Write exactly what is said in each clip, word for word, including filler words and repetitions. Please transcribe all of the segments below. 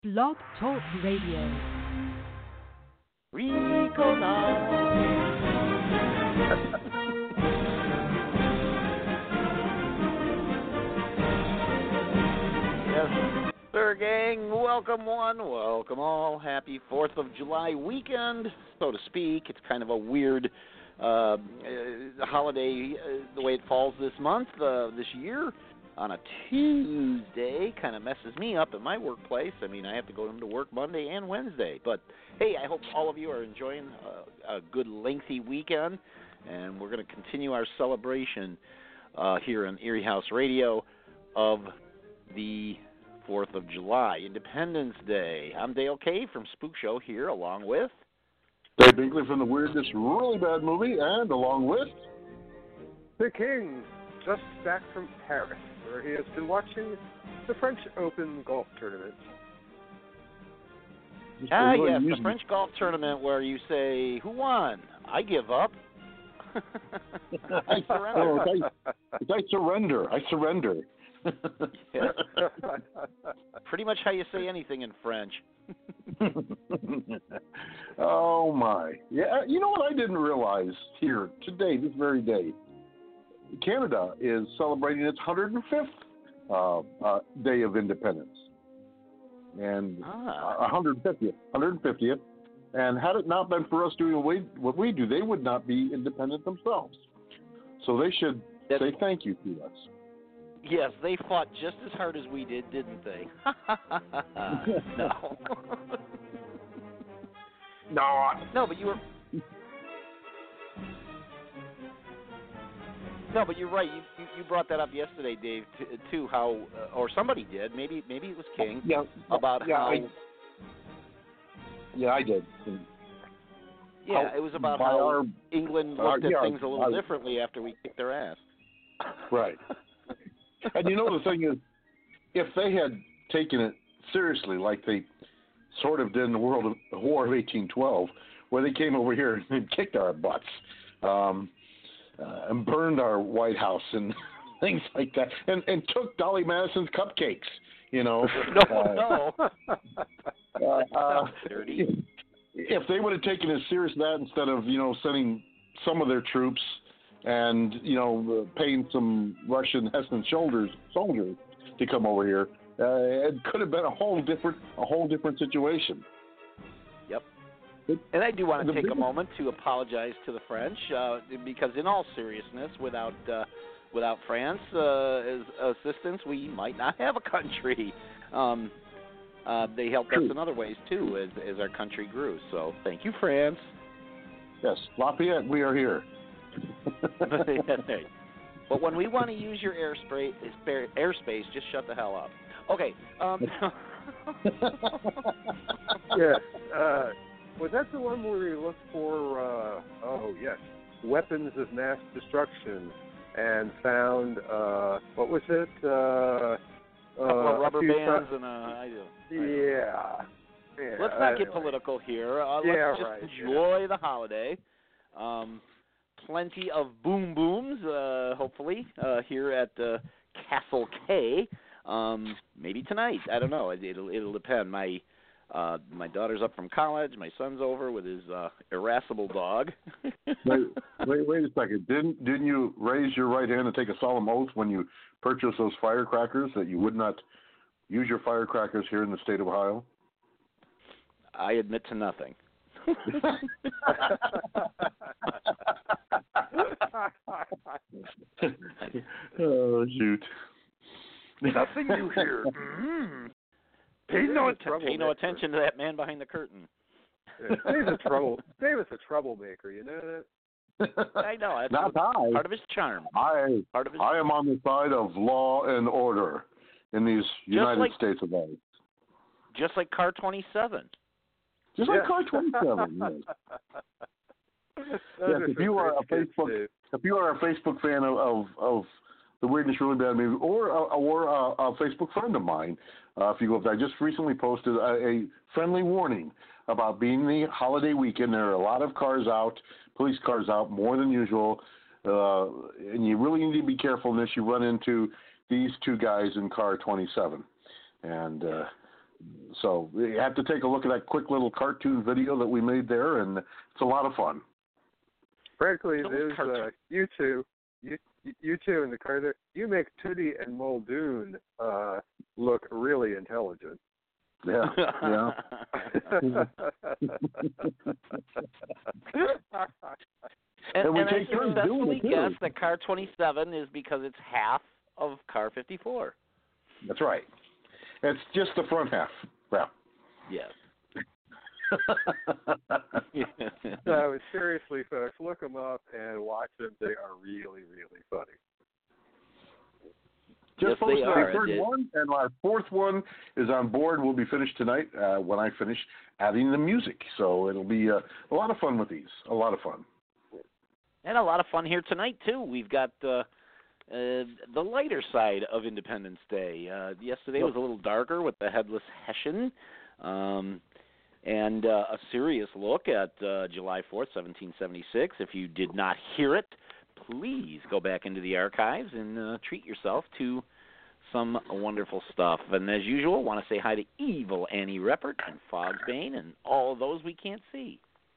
Blog Talk Radio. Rico now. Yes, sir, gang. Welcome one, welcome all. Happy fourth of July weekend, so to speak. It's kind of a weird uh, uh, holiday uh, the way it falls this month, uh, this year. On a Tuesday, kind of messes me up at my workplace. I mean, I have to go to work Monday and Wednesday. But, hey, I hope all of you are enjoying a, a good, lengthy weekend. And we're going to continue our celebration uh, here on Erie House Radio of the fourth of July, Independence Day. I'm Dale Kay from Spook Show here, along with... Dave Binkley from the Weirdness Really Bad Movie, and along with... The King, just back from Paris, where he has been watching the French Open golf tournament. Ah, yes, the French golf tournament where you say, who won? I give up. I surrender. Oh, it's, I, it's I surrender. I surrender. Yes. Pretty much how you say anything in French. Oh, my. Yeah, you know what I didn't realize here today, this very day? Canada is celebrating its one hundred fifth uh, uh, Day of Independence. And ah. one hundred fiftieth. one hundred fiftieth. And had it not been for us doing what we, what we do, they would not be independent themselves. So they should That's, say thank you to us. Yes, they fought just as hard as we did, didn't they? No. No. No, but you were... No, but you're right. You, you you brought that up yesterday, Dave, t- too. How uh, or somebody did. Maybe maybe it was King. Yeah. About yeah, how. I, yeah, I did. Yeah, how, it was about how our, England looked uh, at yeah, things a little I, differently after we kicked their ass. Right. And you know the thing is, if they had taken it seriously, like they sort of did in the World of the War of eighteen twelve, where they came over here and kicked our butts. Um, Uh, and burned our White House and things like that, and and took Dolly Madison's cupcakes, you know. No, uh, no. uh, uh, dirty. If they would have taken it serious that instead of you know sending some of their troops and you know uh, paying some Russian Hessian soldiers soldiers to come over here, uh, it could have been a whole different a whole different situation. Yep. And I do want to take biggest... a moment to apologize to the French, uh, because in all seriousness, without uh, without France uh, as assistance, we might not have a country. Um, uh, they helped True. us in other ways, too, as, as our country grew. So thank you, France. Yes, Lafayette, we are here. But when we want to use your airspace, airspace, just shut the hell up. Okay. Um, yeah. Uh, Was that the one where we looked for, uh, oh, yes, weapons of mass destruction and found, uh, what was it? Uh, uh, rubber bands t- and, uh, I do. Yeah. yeah. Let's not get anyway. political here. Uh, let's yeah, just right, enjoy yeah. the holiday. Um, plenty of boom booms, uh, hopefully, uh, here at uh, Castle K. Um, maybe tonight. I don't know. It, it'll, it'll depend. My... Uh, my daughter's up from college. My son's over with his uh, irascible dog. wait, wait, wait a second. Didn't didn't you raise your right hand and take a solemn oath when you purchased those firecrackers that you would not use your firecrackers here in the state of Ohio? I admit to nothing. Oh shoot! Nothing new here. Mm-hmm. Pay no, att- pay no attention to that man behind the curtain. Yeah, Dave's a trouble. Dave's a troublemaker. You know that? I know. That's Not I. Part of his charm. I part of his I am on the side of law and order in these United like, States of America. Just like Car twenty-seven. Just yeah. like Car twenty-seven. Yes. Yes. If you are a Facebook, too. if you are a Facebook fan of of, of the Weirdness Really Bad Movie, or a, or a, a Facebook friend of mine, uh, if you go up there, I just recently posted a, a friendly warning about being the holiday weekend. There are a lot of cars out, police cars out, more than usual, uh, and you really need to be careful unless you run into these two guys in car twenty-seven. And uh, so you have to take a look at that quick little cartoon video that we made there, and it's a lot of fun. Frankly, there's uh, you two, you you two in the car. You make Tootie and Muldoon uh, look really intelligent. Yeah, yeah. and, and we and take I turns doing successfully it, too. guessed that car twenty-seven is because it's half of car fifty-four. That's right. It's just the front half. Yeah. Yes. No, seriously, folks, look them up and watch them. They are really, really funny. Just Yes, posted they our are. third It is. one, and our fourth one is on board. We'll be finished tonight uh, when I finish adding the music. So it'll be uh, a lot of fun with these. A lot of fun. And a lot of fun here tonight, too. We've got uh, uh, the lighter side of Independence Day. Uh, yesterday was a little darker with the Headless Hessian, um, and uh, a serious look at uh, July fourth, seventeen seventy-six. If you did not hear it, please go back into the archives and uh, treat yourself to some wonderful stuff. And as usual, want to say hi to Evil Annie Reppert and Fogsbane and all of those we can't see.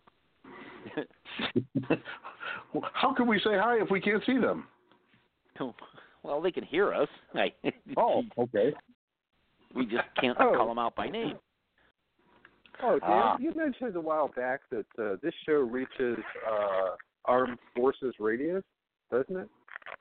How can we say hi if we can't see them? Well, they can hear us. Oh, okay. We just can't Oh. call them out by name. Oh, Dan, Ah. you mentioned a while back that uh, this show reaches uh, Armed Forces radius, doesn't it?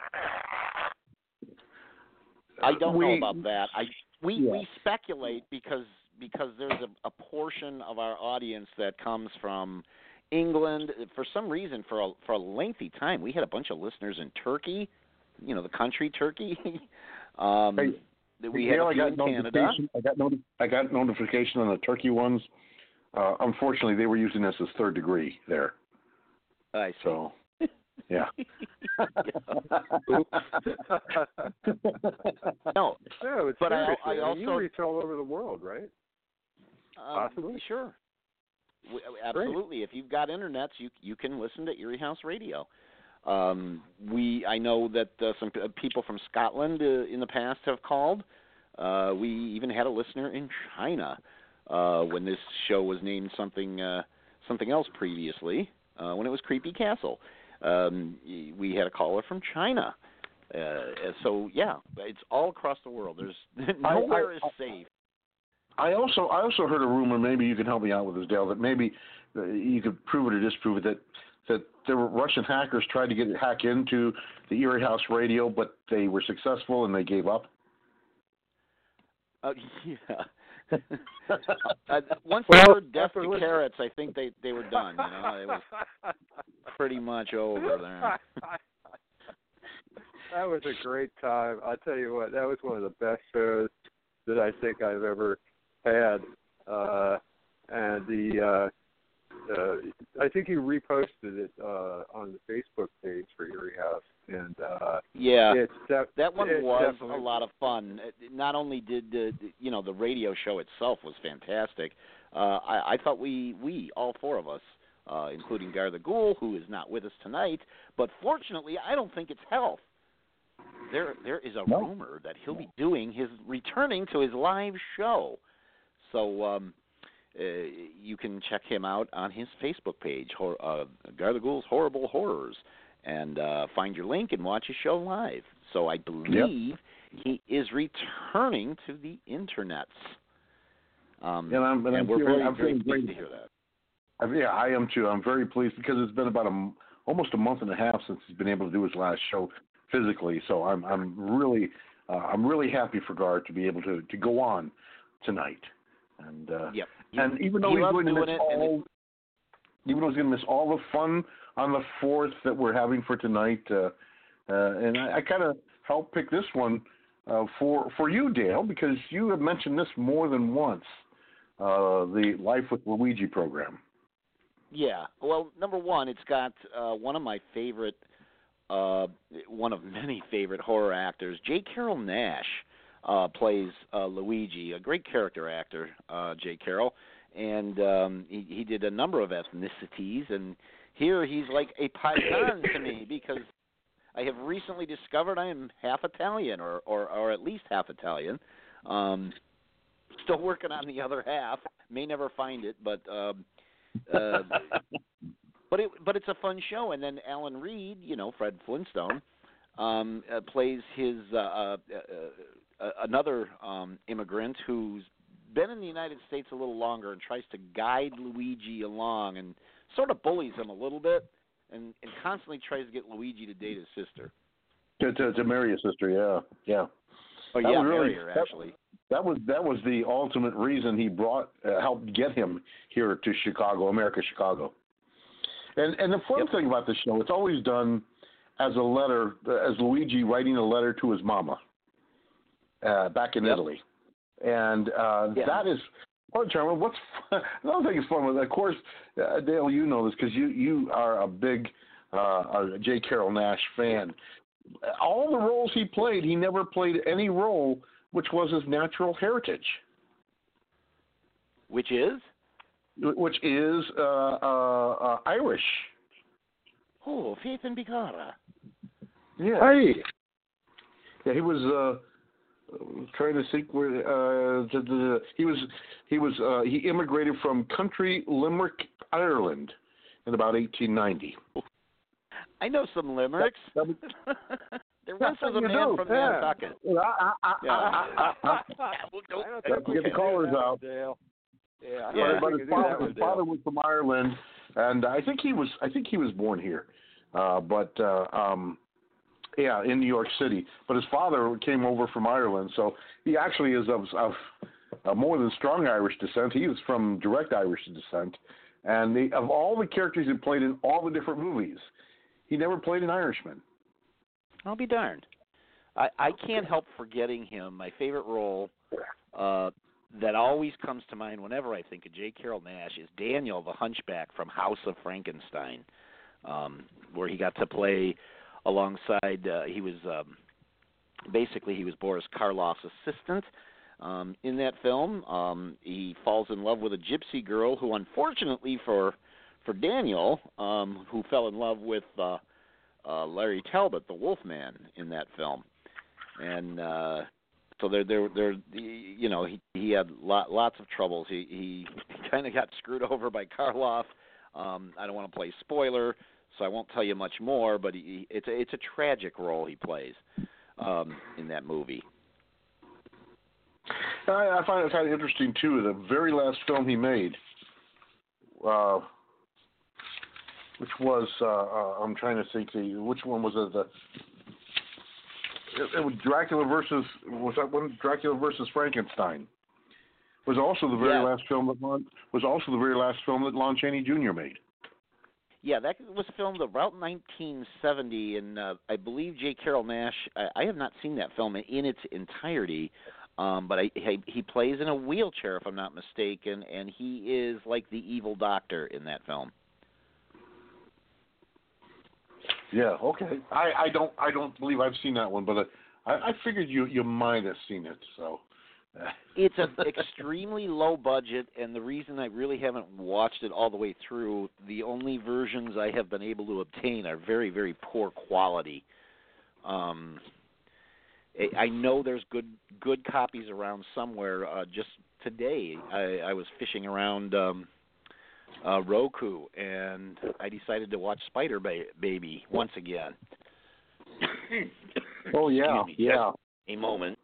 I don't we, know about that. I we yeah. we speculate because because there's a, a portion of our audience that comes from England. For some reason, for a for a lengthy time, we had a bunch of listeners in Turkey. You know, the country Turkey. um, Hey, that we Gail, had a few I in got Canada. notification. I got noti- I got notification on the Turkey ones. Uh, unfortunately, they were using this as third degree there. I see. So, yeah. No, No, it's But I- seriously. I I mean, you also- reach all over the world, right? um, Possibly. Sure. W- Absolutely. If you've got internets, you you can listen to Erie House Radio. Um, we I know that uh, some p- people from Scotland uh, in the past have called. Uh, we even had a listener in China uh, when this show was named something uh, something else previously. Uh, when it was Creepy Castle, um, y- we had a caller from China. Uh, so yeah, it's all across the world. There's nowhere I- is I- safe. I also I also heard a rumor. Maybe you can help me out with this, Dale. That maybe uh, you could prove it or disprove it. That that there were Russian hackers tried to get hack into the Erie House Radio, but they were successful and they gave up. Uh, yeah. uh, once Well, they heard Death after to listening- Carrots, I think they they were done. You know, it was pretty much over there. That was a great time. I'll tell you what, that was one of the best shows that I think I've ever had. Uh, and the uh, uh, I think you reposted it uh, on the Facebook page for Erie House, and uh, Yeah, it's def- that one it's was definitely- a lot of fun. It- Not only did the you know the radio show itself was fantastic, uh, I, I thought we we all four of us, uh, including Gar the Ghoul, who is not with us tonight, but fortunately I don't think it's health. There there is a No. rumor that he'll be doing his returning to his live show, so um, uh, you can check him out on his Facebook page, Hor- uh, Gar the Ghoul's Horrible Horrors, and uh, find your link and watch his show live. So I believe he is returning to the internets. Um, And I'm- and I'm we're feeling- very, I'm very feeling pleased great. to hear that. I, yeah, I am too. I'm very pleased because it's been about a m almost a month and a half since he's been able to do his last show physically. So I'm I'm really uh, I'm really happy for Gar to be able to, to go on tonight. And uh, Yep. and even though he he's loves going to doing miss it, and all, even though he's going to miss all the fun on the fourth that we're having for tonight, uh, uh, and I, I kind of helped pick this one uh, for for you, Dale, because you have mentioned this more than once. Uh, the Life with Luigi program. Yeah. Well, number one, it's got uh, one of my favorite, uh, one of many favorite horror actors. J. Carroll Nash uh, plays uh, Luigi, a great character actor, uh, J. Carroll, and um, he, he did a number of ethnicities, and here he's like a paisan to me because I have recently discovered I am half Italian, or or, or at least half Italian. Um, Still working on the other half. May never find it, but um, uh, but it but it's a fun show. And then Alan Reed, you know, Fred Flintstone, um, uh, plays his uh, uh, uh, another um, immigrant who's been in the United States a little longer and tries to guide Luigi along and sort of bullies him a little bit and, and constantly tries to get Luigi to date his sister. To, to, to marry his sister, yeah, yeah. Oh, that yeah, was really, marry her, actually. That, that was that was the ultimate reason he brought uh, helped get him here to Chicago, America, Chicago. And and the fun Yep. thing about the show, it's always done as a letter, as Luigi writing a letter to his mama uh, back in Yep. Italy. And uh, Yeah. that is part of the charm. What's fun, another thing is fun with, of course, uh, Dale, you know this because you you are a big uh, a J. Carrol Naish fan. All the roles he played, he never played any role which was his natural heritage, Which is? which is uh, uh, uh, Irish. Oh, Faith and Bicara. Yeah. Hey. Yeah, he was uh, trying to think where uh, the, the, he was. He was. Uh, he immigrated from country Limerick, Ireland, in about eighteen ninety. I know some limericks. That, that was, there once was a you man do, from yeah. Nantucket. yeah, I, I, Yeah. I, I, I, Well, don't- I don't Yeah, think we get the can do callers that out. with Dale. Yeah, I Yeah. don't but think his we can do that father, with his Dale. father was from Ireland, and I think he was. I think he was born here, uh, but uh, um, yeah, in New York City. But his father came over from Ireland, so he actually is of, of uh, more than strong Irish descent. He is from direct Irish descent, and the, of all the characters he played in all the different movies, he never played an Irishman. I'll be darned. I, I can't help forgetting him. My favorite role uh, that always comes to mind whenever I think of J. Carrol Naish is Daniel the Hunchback from House of Frankenstein, um, where he got to play alongside, uh, he was, um, basically he was Boris Karloff's assistant um, in that film. Um, he falls in love with a gypsy girl who, unfortunately for for Daniel, um, who fell in love with uh, uh, Larry Talbot, the Wolfman, in that film. And uh, so there, there, there, you know, he he had lot, lots of troubles. He he kind of got screwed over by Karloff. Um, I don't want to play spoiler, so I won't tell you much more. But he, it's a, it's a tragic role he plays um, in that movie. I, I find it kind of interesting too. The very last film he made, uh, which was uh, uh, I'm trying to think, the which one was it? The It, it was Dracula versus was that one Dracula versus Frankenstein was also the very Yeah. last film that Lon, was also the very last film that Lon Chaney Junior made. Yeah, that was filmed about nineteen seventy, and uh, I believe J. Carrol Naish. I, I have not seen that film in its entirety, um, but I, he, he plays in a wheelchair, if I'm not mistaken, and he is like the evil doctor in that film. Yeah, okay. I, I don't I don't believe I've seen that one, but I, I figured you you might have seen it. So It's an extremely low budget, and the reason I really haven't watched it all the way through, the only versions I have been able to obtain are very, very poor quality. Um, I- I know there's good good copies around somewhere. Uh, just today, I, I was fishing around um, uh, Roku, and I decided to watch Spider ba- Baby once again. oh yeah, Excuse me, yeah. just a moment.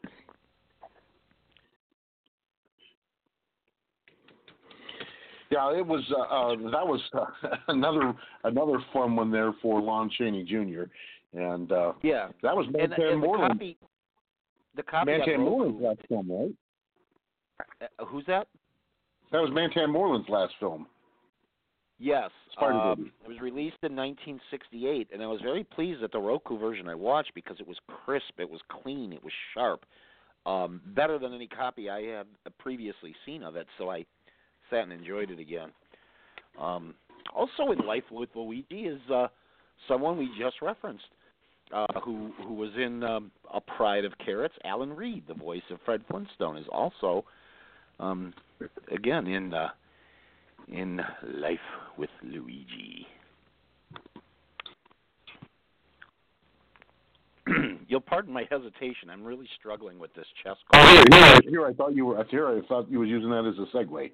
Yeah, it was. Uh, uh, that was uh, another another fun one there for Lon Chaney Junior And uh, Yeah, that was and, Mantan and the Moreland. copy, the copy on Mantan Moreland's Roku. last film, right? Uh, who's that? That was Mantan Moreland's last film. Yes, Spider um, Baby. it was released in nineteen sixty-eight, and I was very pleased at the Roku version I watched because it was crisp, it was clean, it was sharp, um, better than any copy I had previously seen of it. So I sat and enjoyed it again. Um, also in Life with Luigi is uh, someone we just referenced, uh, who who was in um, A Pride of Carrots. Alan Reed, the voice of Fred Flintstone, is also um, again in. Uh, in Life with Luigi. you'll pardon my hesitation. I'm really struggling with this chess Oh, card. here, here, here, I thought you were. Here, I thought you were using that as a segue.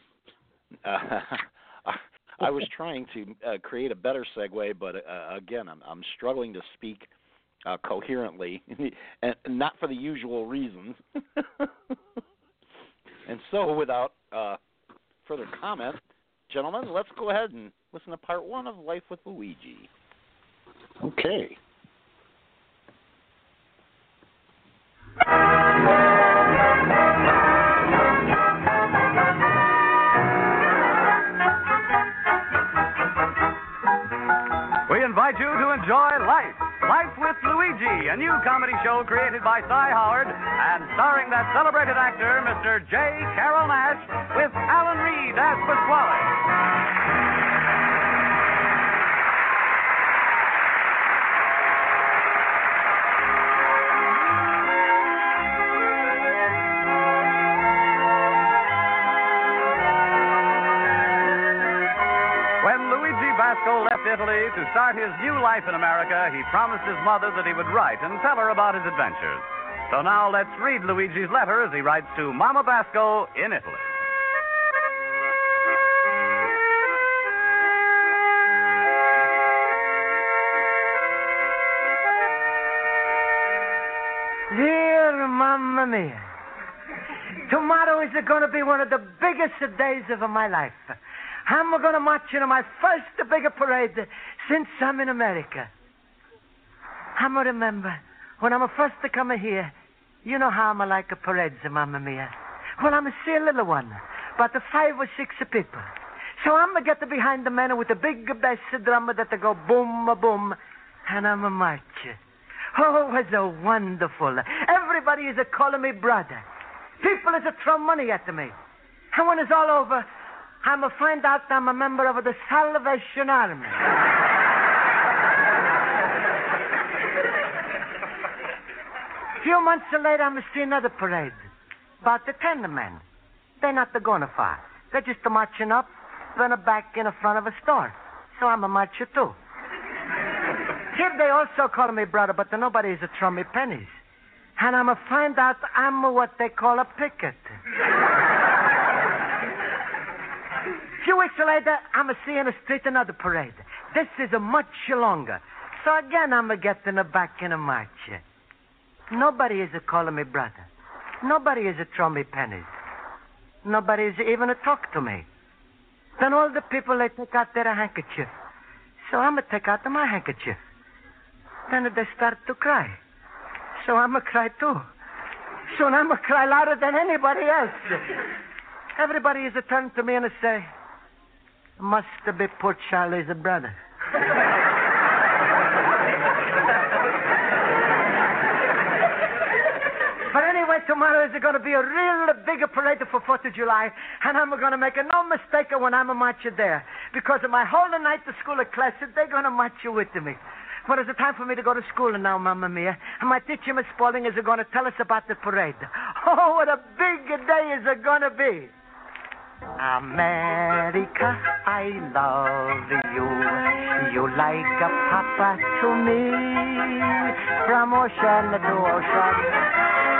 Uh, I was trying to uh, create a better segue, but uh, again, I'm, I'm struggling to speak uh, coherently, and not for the usual reasons. And so, without uh, further comment, gentlemen, let's go ahead and listen to part one of Life with Luigi. Okay. We invite you to enjoy Life, Life with Luigi, a new comedy show created by Cy Howard and starring that celebrated actor, Mister J. Carroll Nash, with Alan Reed as Pasquale. When Luigi Basco left Italy to start his new life in America, he promised his mother that he would write and tell her about his adventures. So now let's read Luigi's letter as he writes to Mama Basco in Italy. Dear Mamma Mia, tomorrow is going to be one of the biggest days of my life. I'm going to march in my first big parade since I'm in America. I'm going to remember when I'm first to come here, you know how I'm like a parades, Mamma Mia. Well, I'm a silly little one, but the five or six people. So I'm going to get behind the man with the big bass drum that go boom, boom, and I'm a march. Oh, it's a wonderful. Everybody is a calling me brother. People is a throw money at me. And when it's all over, I'm going to find out I'm a member of the Salvation Army. A few months later, I'm going to see another parade. About the ten men. They're not going far. They're just marching up, then back in the front of a store. So I'm a marcher, too. Here they also call me brother, but nobody is a throw me pennies. And I'm going to find out I'm what they call a picket. A few weeks later, I'm going to see in the street another parade. This is a much longer. So again, I'm going to get in the back in a march. Nobody is a calling me brother. Nobody is a throw me pennies. Nobody is even a talk to me. Then all the people, they take out their handkerchief. So I'm going to take out my handkerchief. Then they start to cry. So I'm going to cry too. Soon I'm going to cry louder than anybody else. Everybody is a turn to me and say, must be poor Charlie's brother. But anyway, tomorrow is going to be a real big parade for fourth of July, and I'm going to make no mistake when I'm a marcher there. Because of my whole night to school class, they're going to march with me. But it's time for me to go to school now, Mamma Mia. And my teacher, Miss Spaulding, is going to tell us about the parade. Oh, what a big day is it going to be. America, I love you. You like a papa to me. From ocean to ocean.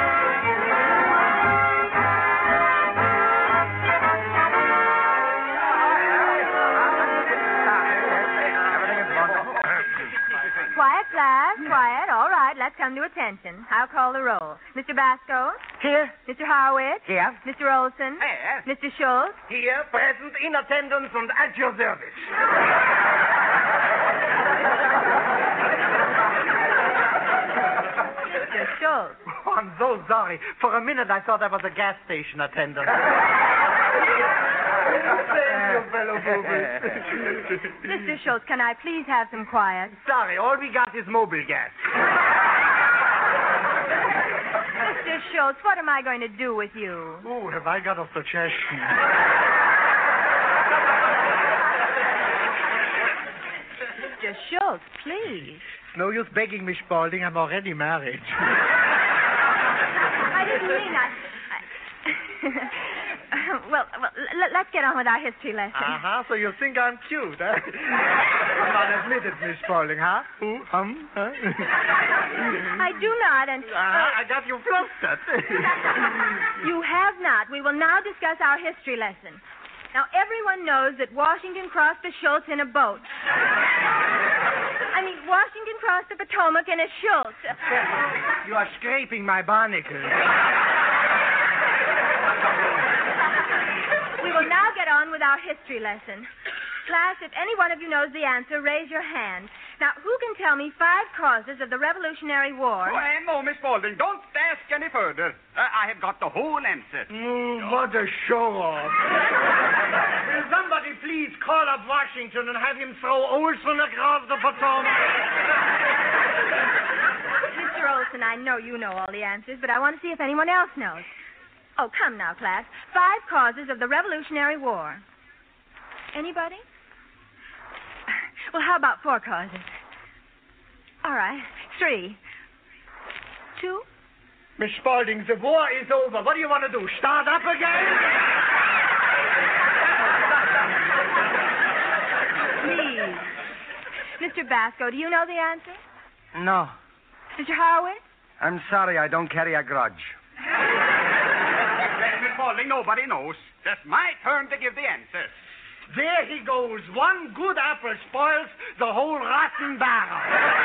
Quiet, class. Quiet. All right, let's come to attention. I'll call the roll. Mister Basco? Here. Mister Harwitz? Here. Mister Olson? Here. Mister Schultz? Here, present, in attendance, and at your service. Mister Schultz? Oh, I'm so sorry. For a minute, I thought I was a gas station attendant. Thank you, fellow boobies. Mister Schultz, can I please have some quiet? Sorry, all we got is mobile gas. Mister Schultz, what am I going to do with you? Oh, have I got a suggestion? Mister Schultz, please. No use begging me, Spaulding. I'm already married. I didn't mean I... I... well, well l- let's get on with our history lesson. Uh-huh, so you think I'm cute, huh? Come on, admit it, Miss Spaulding, huh? Ooh, hum, huh? I do not, and... Uh, I got you flustered. You have not. We will now discuss our history lesson. Now, everyone knows that Washington crossed the Schultz in a boat. I mean, Washington crossed the Potomac in a Schultz. You are scraping my barnacles. We will now get on with our history lesson. Class, if any one of you knows the answer, raise your hand. Now, who can tell me five causes of the Revolutionary War? Oh, and no, Miss Spaulding, don't ask any further. Uh, I have got the whole answer. Mm, what a show-off. Will somebody please call up Washington and have him throw Olson across the Potomac? Mister Olson, I know you know all the answers, but I want to see if anyone else knows. Oh, come now, class. Five causes of the Revolutionary War. Anybody? Well, how about four causes? All right. Three. Two. Miss Spaulding, the war is over. What do you want to do, start up again? Please. Mister Basco, do you know the answer? No. Mister Harwood? I'm sorry, I don't carry a grudge. Well, Miss Spaulding, nobody knows. It's my turn to give the answer. There he goes. One good apple spoils the whole rotten barrel.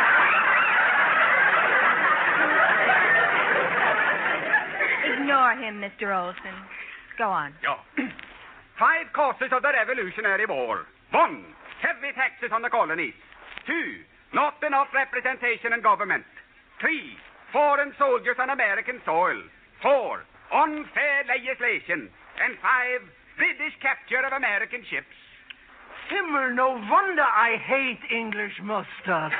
Ignore him, Mister Olson. Go on. Yeah. Five causes of the Revolutionary War. One, heavy taxes on the colonies. Two, not enough representation in government. Three, foreign soldiers on American soil. Four, unfair legislation. And five, British capture of American ships. Himmel, no wonder I hate English mustard.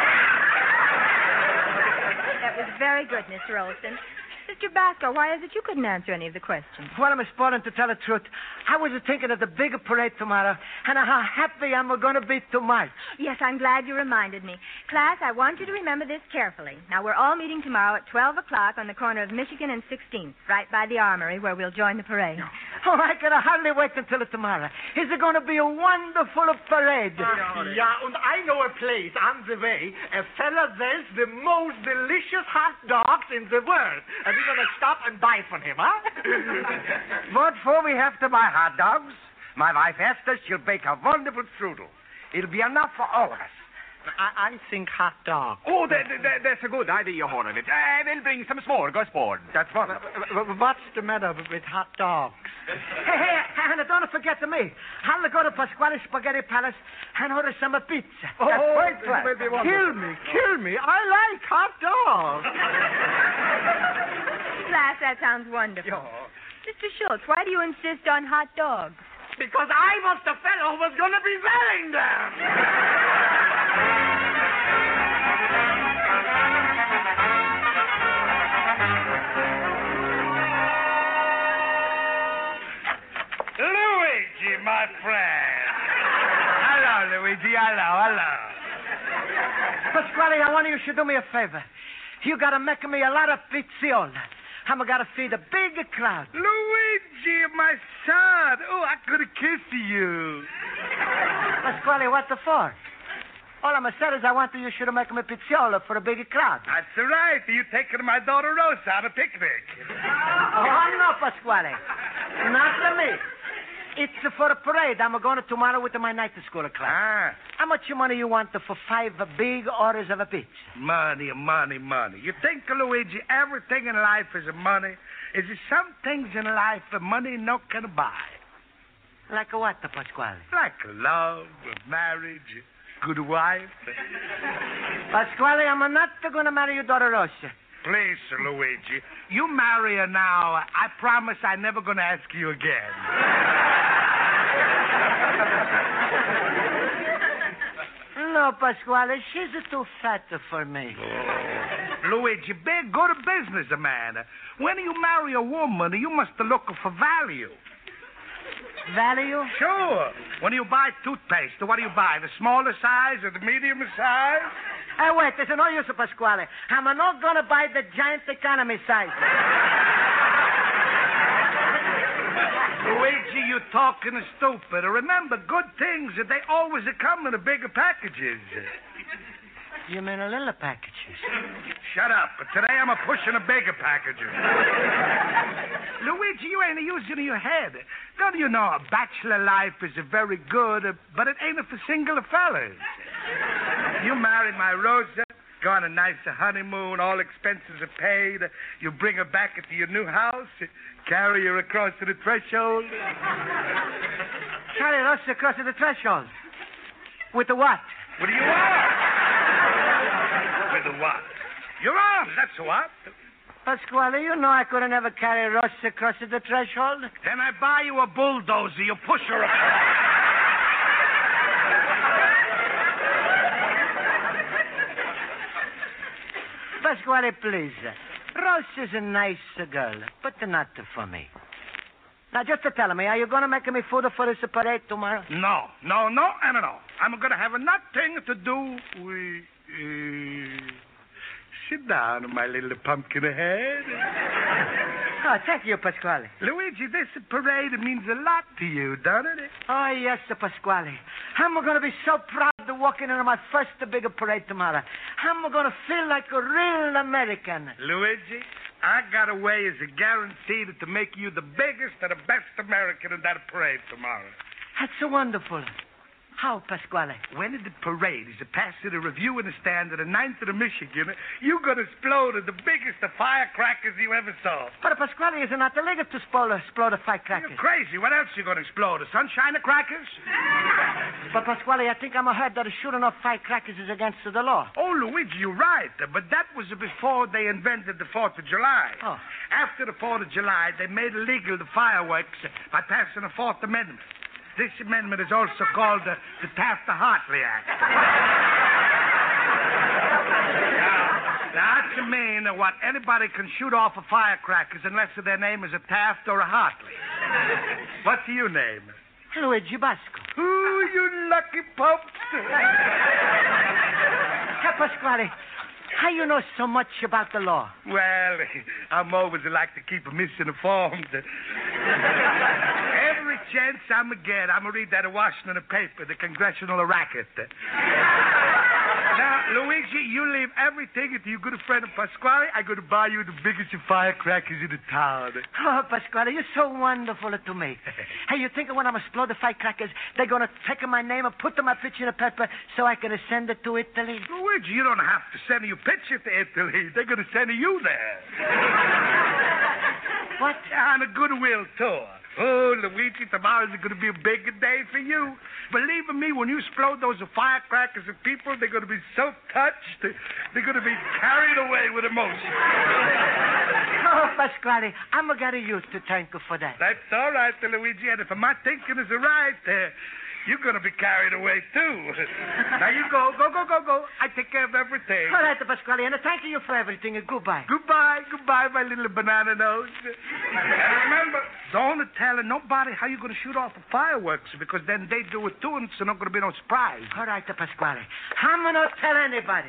That was very good, Mister Olson. Mister Basco, why is it you couldn't answer any of the questions? Well, Miss Spaulding, to tell the truth, I was thinking of the big parade tomorrow and how happy I'm going to be to march. Yes, I'm glad you reminded me. Class, I want you to remember this carefully. Now, we're all meeting tomorrow at twelve o'clock on the corner of Michigan and sixteenth, right by the Armory, where we'll join the parade. Oh, I can hardly wait until tomorrow. Is it going to be a wonderful parade? Uh, yeah, and I know a place on the way. A fella sells the most delicious hot dogs in the world. And we're going to stop and buy from him, huh? What for we have to buy hot dogs? My wife Esther, she'll bake a wonderful strudel. It'll be enough for all of us. I, I think hot dog. Oh, that, that, that's a good idea, Horowitz. I will bring some smorgasbord. That's wonderful. Uh, what's the matter with hot dogs? Hey, hey, and don't forget to me. I'll go to Pasquale Spaghetti Palace and order some pizza. Oh, That's it will be wonderful. Kill me, kill me. I like hot dogs. Class, that sounds wonderful. Yo. Mister Schultz, why do you insist on hot dogs? Because I was the fellow who was going to be selling them. Luigi, my friend. Hello, Luigi. Hello, hello. Pasquale, I want you should do me a favor. You got to make me a lot of pizzioli. I'm going to feed a big crowd. Luigi, my son. Oh, I could kiss you. Pasquale, what the for? All I'm saying is I want you should make me pizzioli for a big crowd. That's right. You taking my daughter Rosa on a picnic. Oh, no, Pasquale. Not to me. It's for a parade. I'm going to tomorrow with my night school class. Ah. How much money you want for five big orders of a pizza? Money, money, money. You think, Luigi, everything in life is money? Is there some things in life that money no can buy? Like what, Pasquale? Like love, marriage, good wife. Pasquale, I'm not going to marry your daughter Rosa. Please, Luigi, you marry her now. I promise I'm never going to ask you again. No, Pasquale, she's too fat for me. Oh. Luigi, big, good businessman. When you marry a woman, you must look for value. Value? Sure. When you buy toothpaste, what do you buy? The smaller size or the medium size? Hey, wait, there's no use, Pasquale. I'm not going to buy the giant economy size. Luigi, Luigi, you talking is stupid. Remember, good things, they always come in the bigger packages. You mean a little packages? Shut up. But today I'm a pushing a bigger packages. Luigi, you ain't using your head. Don't you know a bachelor life is a very good, uh, but it ain't for single fellas. You marry my Rosa, go on a nice honeymoon, all expenses are paid. You bring her back into your new house, carry her across to the threshold. Carry us across the threshold? With the what? With your arms. With the what? Your arms, that's what. Pasquale, you know I could have never carry Ross across the threshold. Then I buy you a bulldozer. You push her across. Pasquale, please. Ross is a nice girl, but not for me. Now, just to tell me, are you going to make me food for this parade tomorrow? No, no, no, and no. I'm going to have nothing to do with... Uh, sit down, my little pumpkin head. Oh, thank you, Pasquale. Luigi, this parade means a lot to you, doesn't it? Oh, yes, Pasquale. I'm going to be so proud to walk in on my first big parade tomorrow. I'm going to feel like a real American. Luigi, I got a way as a guarantee to make you the biggest and the best American in that parade tomorrow. That's so wonderful. How, Pasquale? When the parade is past the review in the stand at the ninth of the Michigan, you're going to explode the biggest of firecrackers you ever saw. But Pasquale is not illegal to explode, explode firecrackers. You're crazy. What else are you going to explode? The sunshine of crackers? But Pasquale, I think I'm heard that shooting off firecrackers is against the law. Oh, Luigi, you're right. But that was before they invented the fourth of July. Oh. After the fourth of July, they made illegal the fireworks by passing the fourth Amendment. This amendment is also called uh, the Taft-Hartley Act. now, that's to mean uh, what anybody can shoot off of firecrackers unless their name is a Taft or a Hartley. What's your name? Luigi Basco. Ooh, you lucky pups. Hey, Pasquale, how you know so much about the law? Well, I'm always like to keep misinformed. Every chance I'm going to get, I'm going to read that in Washington paper, the Congressional Racket. Now, Luigi, you leave everything to your good friend Pasquale. I'm going to buy you the biggest firecrackers in the town. Oh, Pasquale, you're so wonderful to me. Hey, you think when I'm explode the firecrackers, they're going to take my name and put my picture in a paper so I can send it to Italy? Luigi, you don't have to send your picture to Italy. They're going to send you there. What? On a goodwill tour. Oh, Luigi, tomorrow's going to be a big day for you. Believe me, when you explode those firecrackers at people, they're going to be so touched, they're going to be carried away with emotion. Oh, Pasquale, I'm going to get you to thank you for that. That's all right, Luigi, and if my thinking is right, uh, you're going to be carried away, too. Now, you go, go, go, go, go. I take care of everything. All right, Pasquale, and thank you for everything. Goodbye. Goodbye, goodbye, my little banana nose. And remember, don't tell nobody how you're going to shoot off the fireworks, because then they do it, too, and it's not going to be no surprise. All right, Pasquale. I'm going to tell anybody.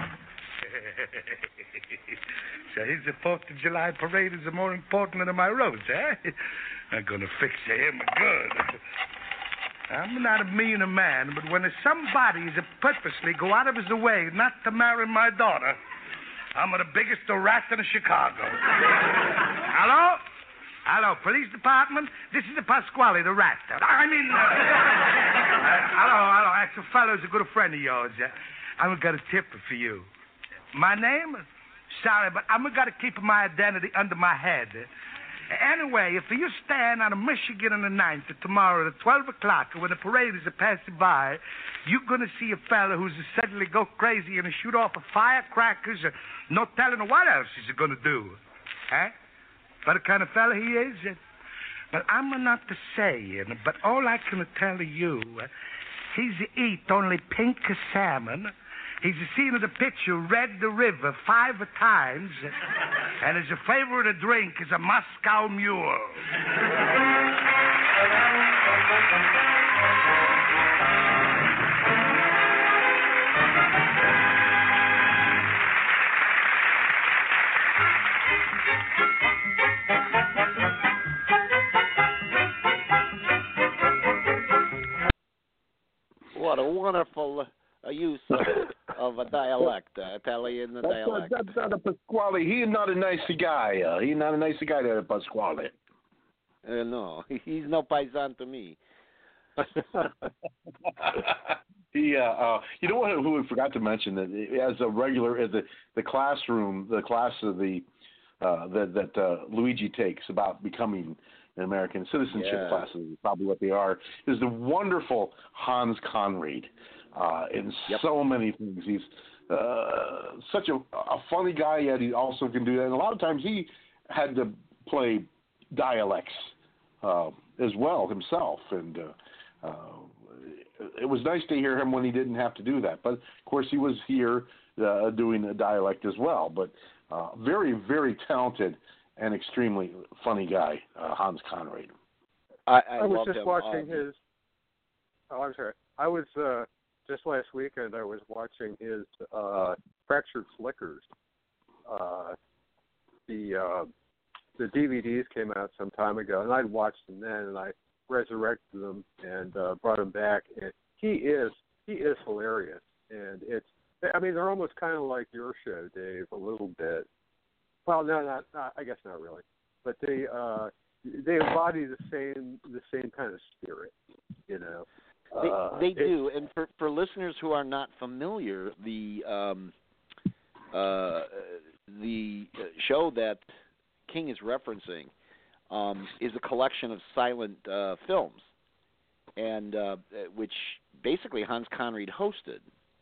So here's the fourth of July parade is more important than my rose, eh? I'm going to fix him good. I'm not a mean man, but when somebody is purposely go out of his way not to marry my daughter, I'm the biggest rat in Chicago. Hello? Hello, police department? This is the Pasquale, the rat. I mean, uh, uh, hello, hello. That's a fellow who's a good friend of yours. Uh, I'm got a tip for you. My name? Sorry, but I'm got to keep my identity under my head. Anyway, if you stand on a Michigan on the ninth tomorrow at twelve o'clock when the parade is passing by, you're going to see a fella who's suddenly go crazy and shoot off a firecrackers, uh, no telling what else he's going to do. Huh? What kind of fella he is? But I'm not to say, but all I can tell you, uh, he's eat only pink salmon. He's seen the picture, read the river five times, and his favorite drink is a Moscow Mule. what a wonderful uh, use of a dialect, uh, Italian That's dialect. Not, that's not a Pasquale. He's not a nice guy. Uh, he's not a nice guy, that Pasquale. Uh, no, he's no paisan to me. Yeah, uh, you know what? Who we forgot to mention that as a regular, as the the classroom, the class of the uh, that that uh, Luigi takes about becoming an American citizenship Yeah. classes, is probably what they are, is the wonderful Hans Conried. Uh, in Yep. so many things, he's uh, such a, a funny guy, yet he also can do that. And a lot of times he had to play dialects uh, as well himself, and. Uh, uh, It was nice to hear him when he didn't have to do that. But, of course, he was here uh, doing a dialect as well. But uh, very, very talented and extremely funny guy, uh, Hans Conried. I, I, I was loved just him. watching Uh, his. Oh, I'm sorry. I was uh, just last weekend. I was watching his uh, Fractured Flickers. Uh, the uh, the D V Ds came out some time ago, and I'd watched them then, and I resurrected them and uh, brought him back. And he is he is hilarious, and it's. I mean, they're almost kind of like your show, Dave, a little bit. Well, no, not, not I guess not really, but they uh, they embody the same the same kind of spirit, you know. They, Uh, they it- do, and for for listeners who are not familiar, the um, uh, the show that King is referencing um, is a collection of silent uh, films, and uh, which basically Hans Conried hosted.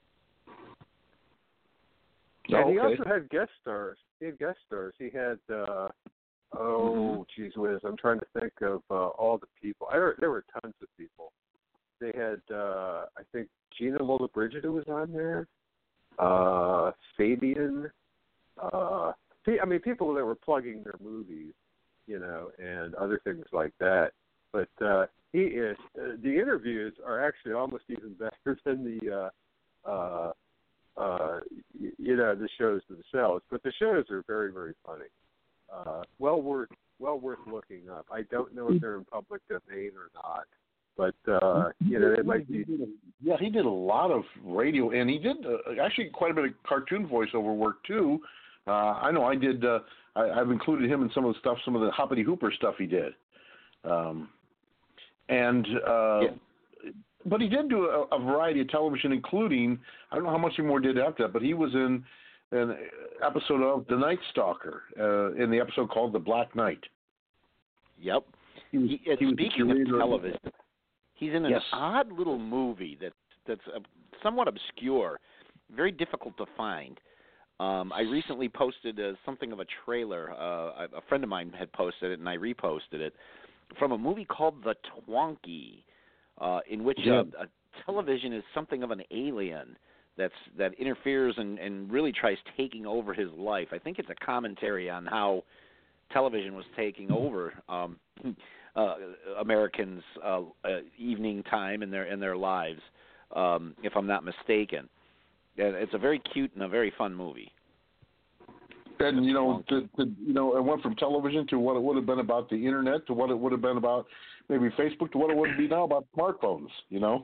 And he Oh, okay. also had guest stars. He had guest stars. He had, uh, oh, geez whiz, I'm trying to think of uh, all the people. I, there were tons of people. They had, uh, I think, Gina Lollobrigida was on there. Uh, Fabian. Uh, I mean, people that were plugging their movies, you know, and other things like that. But uh, he is. Uh, the interviews are actually almost even better than the. Uh, uh, Uh, you, you know, the shows themselves, but the shows are very, very funny. Uh, well worth, well worth looking up. I don't know if they're in public domain or not, but uh, you know, it might be. Yeah, he did a lot of radio, and he did uh, actually quite a bit of cartoon voiceover work too. Uh, I know I did. Uh, I, I've included him in some of the stuff, some of the Hoppity Hooper stuff he did, um, and. Uh, Yeah. But he did do a, a variety of television, including, I don't know how much he more did after that, but he was in an episode of The Night Stalker, uh, in the episode called The Black Knight. Yep. He was, He, and he was speaking the of curator television, he's in an Yes. odd little movie that that's uh, somewhat obscure, very difficult to find. Um, I recently posted uh, something of a trailer. Uh, a, a friend of mine had posted it, and I reposted it, from a movie called The Twonky, uh, in which Yeah. uh, a television is something of an alien that's that interferes and, and really tries taking over his life. I think it's a commentary on how television was taking over um, uh, Americans' uh, uh, evening time in their in their lives, um, if I'm not mistaken. And it's a very cute and a very fun movie. And, you know, to, to, you know, it went from television to what it would have been about the internet to what it would have been about maybe Facebook to what it would be now about smartphones, you know?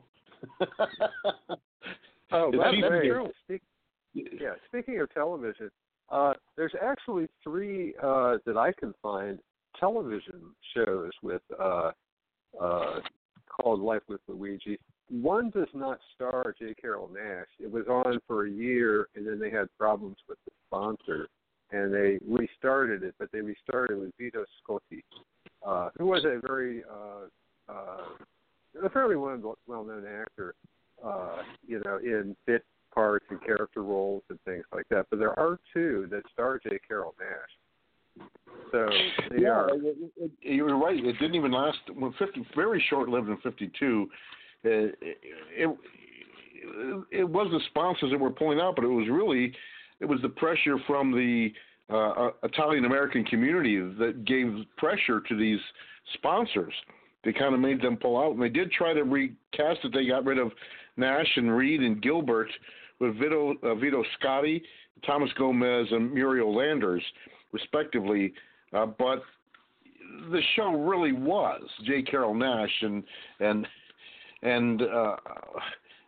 Oh, It's by the easy to way, get- speak, yeah. Speaking of television, uh, there's actually three uh, that I can find television shows with uh, uh, called Life with Luigi. One does not star J. Carrol Naish. It was on for a year, and then they had problems with the sponsor, and they restarted it. But they restarted with Vito Scotti, uh, who was a very uh, uh, a fairly well- well-known actor. Uh, you know, in bit parts and character roles and things like that. But there are two that star J. Carrol Naish. So they yeah, are. it, it, you're right. It didn't even last. Well, fifty, very short-lived in fifty-two. Uh, it, it, it was the sponsors that were pulling out, but it was really it was the pressure from the uh, Italian American community that gave pressure to these sponsors. They kind of made them pull out, and they did try to recast it. They got rid of Nash and Reed and Gilbert with Vito, uh, Vito Scotti, Thomas Gomez, and Muriel Landers, respectively. Uh, but the show really was J. Carrol Naish, and and and uh,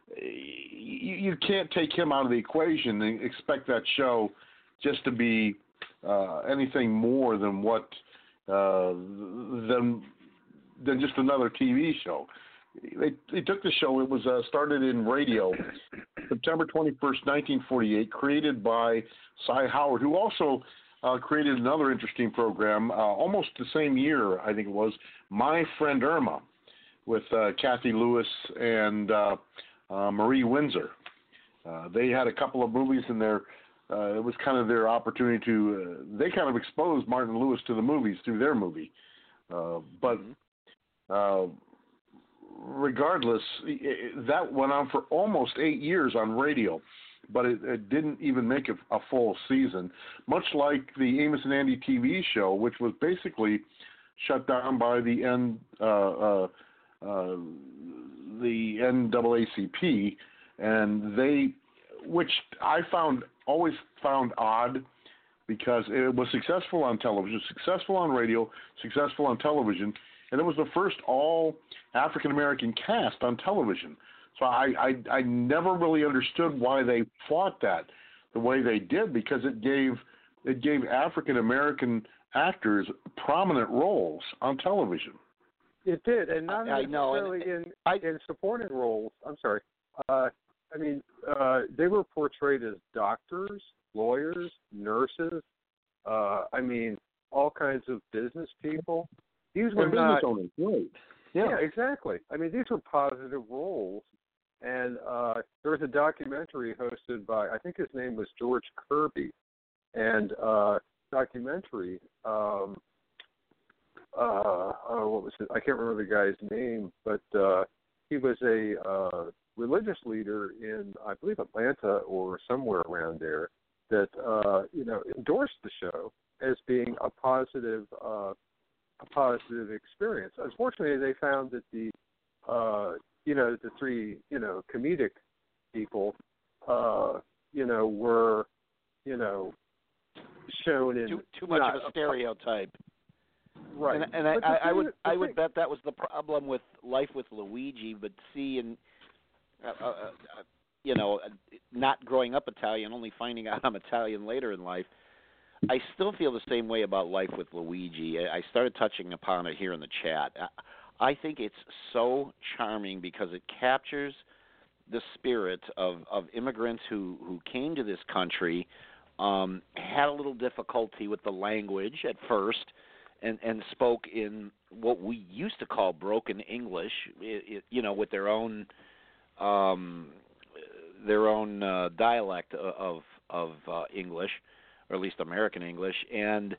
you, you can't take him out of the equation and expect that show just to be uh, anything more than what uh, than than just another T V show. They they took the show. It was uh, started in radio, September twenty-first, nineteen forty-eight, created by Cy Howard, who also uh, created another interesting program uh, almost the same year, I think it was, My Friend Irma, with uh, Kathy Lewis and uh, uh, Marie Windsor. Uh, they had a couple of movies in there. Uh, it was kind of their opportunity to, uh, they kind of exposed Martin Lewis to the movies through their movie. Uh, but uh, regardless, it, that went on for almost eight years on radio, but it, it didn't even make a, a full season, much like the Amos and Andy T V show, which was basically shut down by the N, uh, uh, uh, the N double A C P, and they, which I found always found odd, because it was successful on television, successful on radio, successful on television, and it was the first all African American cast on television. So I, I I never really understood why they fought that the way they did, because it gave it gave African American actors prominent roles on television. It did, and not I, I know, necessarily and, in I, in supporting roles. I'm sorry. Uh, I mean, uh, they were portrayed as doctors, lawyers, nurses. Uh, I mean, all kinds of business people. These were business not. owners, right? Yeah. Yeah, exactly. I mean, these were positive roles. And uh, there was a documentary hosted by, I think his name was George Kirby, and uh, documentary. Um, uh, oh, what was it? I can't remember the guy's name, but uh, he was a uh, religious leader in, I believe, Atlanta or somewhere around there, that uh, you know endorsed the show as being a positive, uh, a positive experience. Unfortunately, they found that the uh, you know, the three, you know, comedic people, uh, you know, were, you know, shown in too, too much of a stereotype. Right. And, and I, I, I would the I thing, would bet that was the problem with Life with Luigi, but see, and uh, uh, uh, you know, not growing up Italian, only finding out I'm Italian later in life, I still feel the same way about Life with Luigi. I started touching upon it here in the chat. I, I think it's so charming because it captures the spirit of, of immigrants who, who came to this country, um, had a little difficulty with the language at first, and, and spoke in what we used to call broken English, it, it, you know, with their own um, their own uh, dialect of of uh, English, or at least American English, and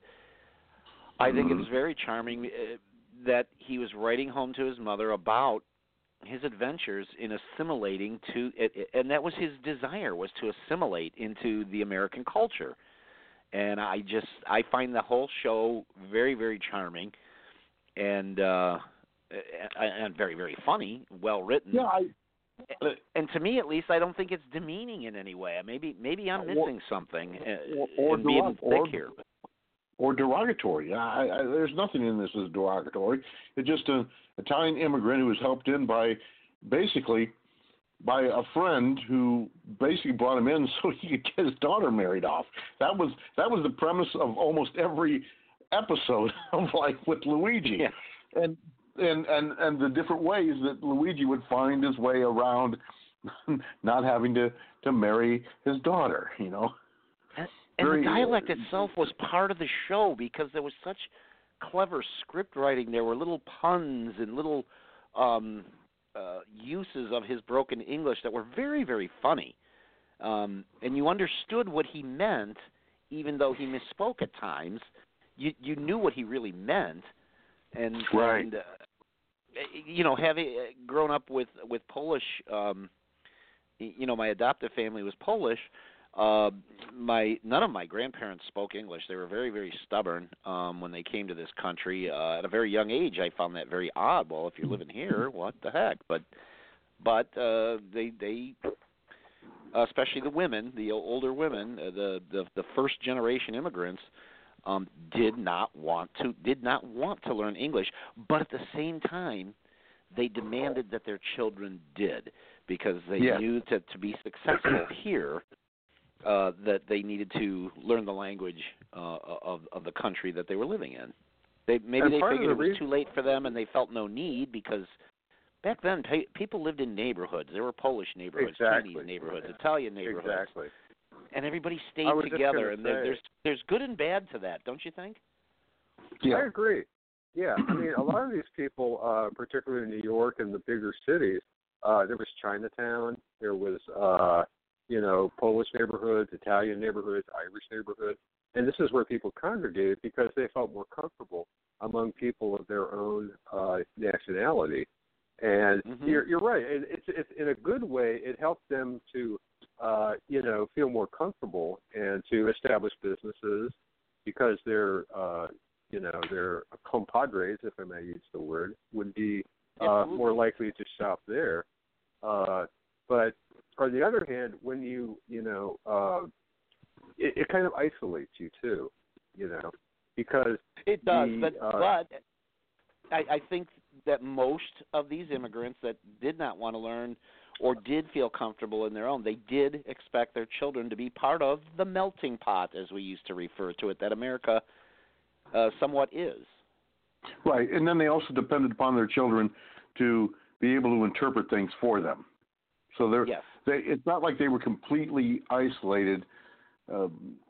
I think it was very charming. Uh, that he was writing home to his mother about his adventures in assimilating to, and that was his desire, was to assimilate into the American culture. And I just, I find the whole show very, very charming and uh, and very, very funny, well written. Yeah, I, and to me, at least, I don't think it's demeaning in any way. Maybe, maybe I'm missing or, something or, or in being or, thick here. Or derogatory. I, I, there's nothing in this that's derogatory. It's just an Italian immigrant who was helped in by, basically, by a friend who basically brought him in so he could get his daughter married off. That was that was the premise of almost every episode of Life with Luigi, yeah. and and and and the different ways that Luigi would find his way around not having to to marry his daughter. You know. And Very, the dialect itself was part of the show because there was such clever script writing. There were little puns and little um, uh, uses of his broken English that were very, very funny. Um, and you understood what he meant, even though he misspoke at times. You you knew what he really meant. And, right. and uh, you know, having grown up with, with Polish, um, you know, my adoptive family was Polish. Uh, my none of my grandparents spoke English. They were very, very stubborn um, when they came to this country. Uh, at a very young age, I found that very odd. Well, if you're living here, what the heck? But, but uh, they, they, especially the women, the older women, uh, the, the the first generation immigrants, um, did not want to did not want to learn English. But at the same time, they demanded that their children did because they Yeah. knew that to be successful here, uh, that they needed to learn the language uh, of of the country that they were living in. They maybe And they part of figured the it was reason- too late for them, and they felt no need because back then pe- people lived in neighborhoods. There were Polish neighborhoods, Exactly. Chinese neighborhoods, Italian neighborhoods, Exactly. and everybody stayed I was just together. gonna And there, say. there's there's good and bad to that, don't you think? Yeah. I agree. Yeah, I mean, a lot of these people, uh, particularly in New York and the bigger cities, uh, there was Chinatown, there was, uh, you know, Polish neighborhoods, Italian neighborhoods, Irish neighborhoods, and this is where people congregated because they felt more comfortable among people of their own uh, nationality. And Mhm. you're, you're right. It, it's, it's in a good way. It helped them to, uh, you know, feel more comfortable and to establish businesses because they're, uh, you know, their compadres, if I may use the word, would be uh, Absolutely. more likely to shop there. Uh, but on the other hand, when you, you know, uh, it, it kind of isolates you too, you know, because It does, the, but uh, but I, I think that most of these immigrants that did not want to learn or did feel comfortable in their own, they did expect their children to be part of the melting pot, as we used to refer to it, that America uh, somewhat is. Right, and then they also depended upon their children to be able to interpret things for them. So they're, Yes. they, it's not like they were completely isolated, uh,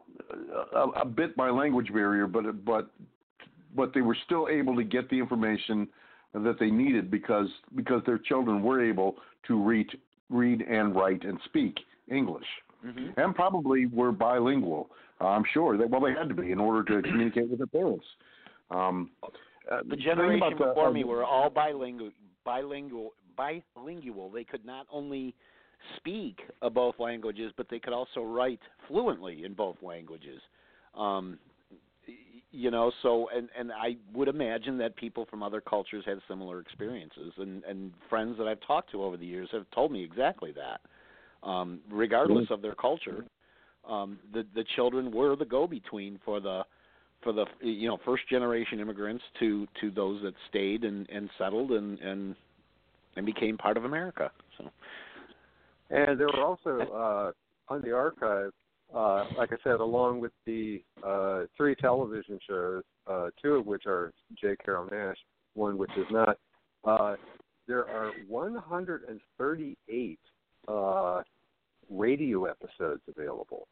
a, a bit by language barrier, but but but they were still able to get the information that they needed because because their children were able to read read and write and speak English, Mm-hmm. and probably were bilingual. Uh, I'm sure that well they had to be in order to communicate with their parents. Um, uh, The thing generation about the- before uh, me were all bilingual, bilingual, bilingual. They could not only speak uh, both languages, but they could also write fluently in both languages. Um, y- you know, so and and I would imagine that people from other cultures had similar experiences, and and friends that I've talked to over the years have told me exactly that. Um, regardless of their culture, um, the the children were the go-between for the for the you know first generation immigrants to, to those that stayed and, and settled and, and and became part of America. So, and there were also uh, on the archive, uh, like I said, along with the uh, three television shows, uh, two of which are J. Carrol Naish, one which is not. Uh, there are one hundred thirty-eight uh, radio episodes available.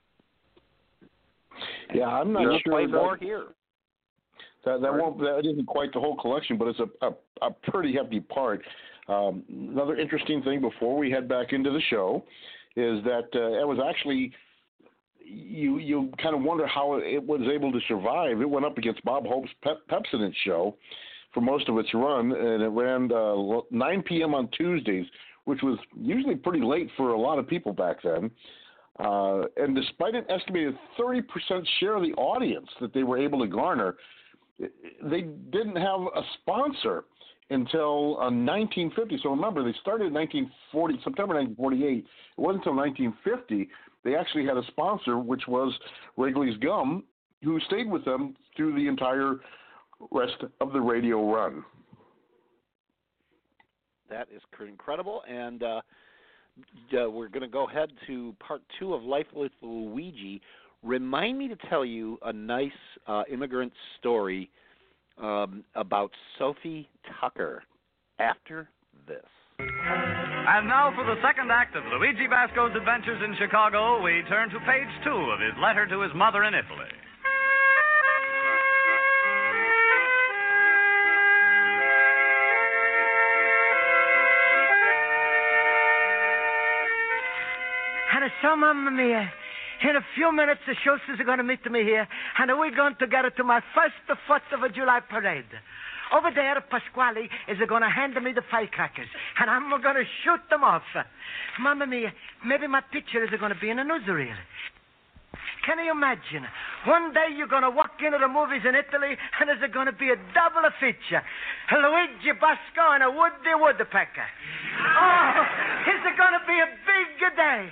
Yeah, I'm not we'll sure play that, more here. that that Pardon? won't that isn't quite the whole collection, but it's a a, a pretty hefty part. Um, another interesting thing before we head back into the show is that uh, it was actually you you kind of wonder how it was able to survive. It went up against Bob Hope's Pep, Pepsodent show for most of its run, and it ran uh, nine p.m. on Tuesdays, which was usually pretty late for a lot of people back then. Uh, and despite an estimated thirty percent share of the audience that they were able to garner, they didn't have a sponsor until uh, nineteen fifty. So remember, they started in nineteen forty, September nineteen forty-eight. It wasn't until nineteen fifty they actually had a sponsor, which was Wrigley's Gum, who stayed with them through the entire rest of the radio run. That is cr- incredible, and uh, uh, we're going to go ahead to part two of Life with Luigi. Remind me to tell you a nice uh, immigrant story um, about Sophie Tucker after this. And now for the second act of Luigi Basco's adventures in Chicago, we turn to page two of his letter to his mother in Italy. And so, Mamma Mia, in a few minutes the Schultzes are going to meet me here, and we're going together to my first Fourth of July parade. Over there, Pasquale is going to hand me the firecrackers, and I'm going to shoot them off. Mamma Mia, maybe my picture is going to be in a newsreel. Can you imagine? One day you're going to walk into the movies in Italy, and there's going to be a double feature. Luigi Basco and a Woody Woodpecker. Oh, it's going to be a big day.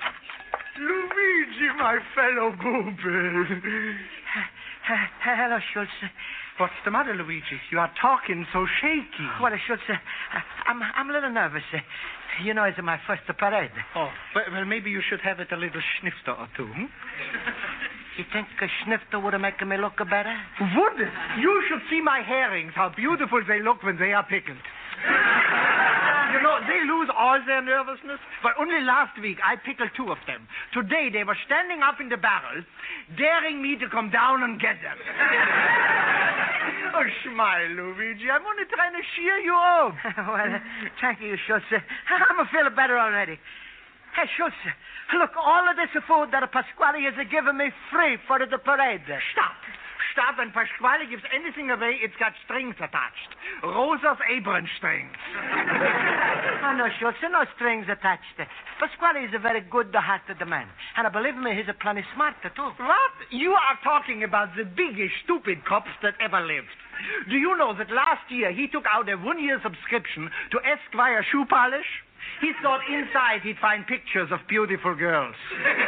Luigi, my fellow booby. Hello, Schultz. What's the matter, Luigi? You are talking so shaky. Well, I should say, I'm, I'm a little nervous. You know, it's my first parade. Oh, well, well, maybe you should have it a little snifter or two, hmm? You think a snifter would have made me look better? Would it? You should see my herrings, how beautiful they look when they are pickled. You know, they lose all their nervousness. But only last week, I pickled two of them. Today, they were standing up in the barrel, daring me to come down and get them. Oh, smile, Luigi. I'm only trying to cheer you up. Well, thank you, Schultz. I'm feeling better already. Hey, Schultz, look, all of this food that Pasquale has given me free for the parade. Stop. Stop. When Pasquale gives anything away, it's got strings attached. Rosa's apron strings. Oh, no, Schultz, no strings attached. Pasquale is a very good-hearted man. And believe me, he's a plenty smart, too. What? You are talking about the biggest stupid cops that ever lived. Do you know that last year he took out a one-year subscription to Esquire Shoe Polish? He thought inside he'd find pictures of beautiful girls.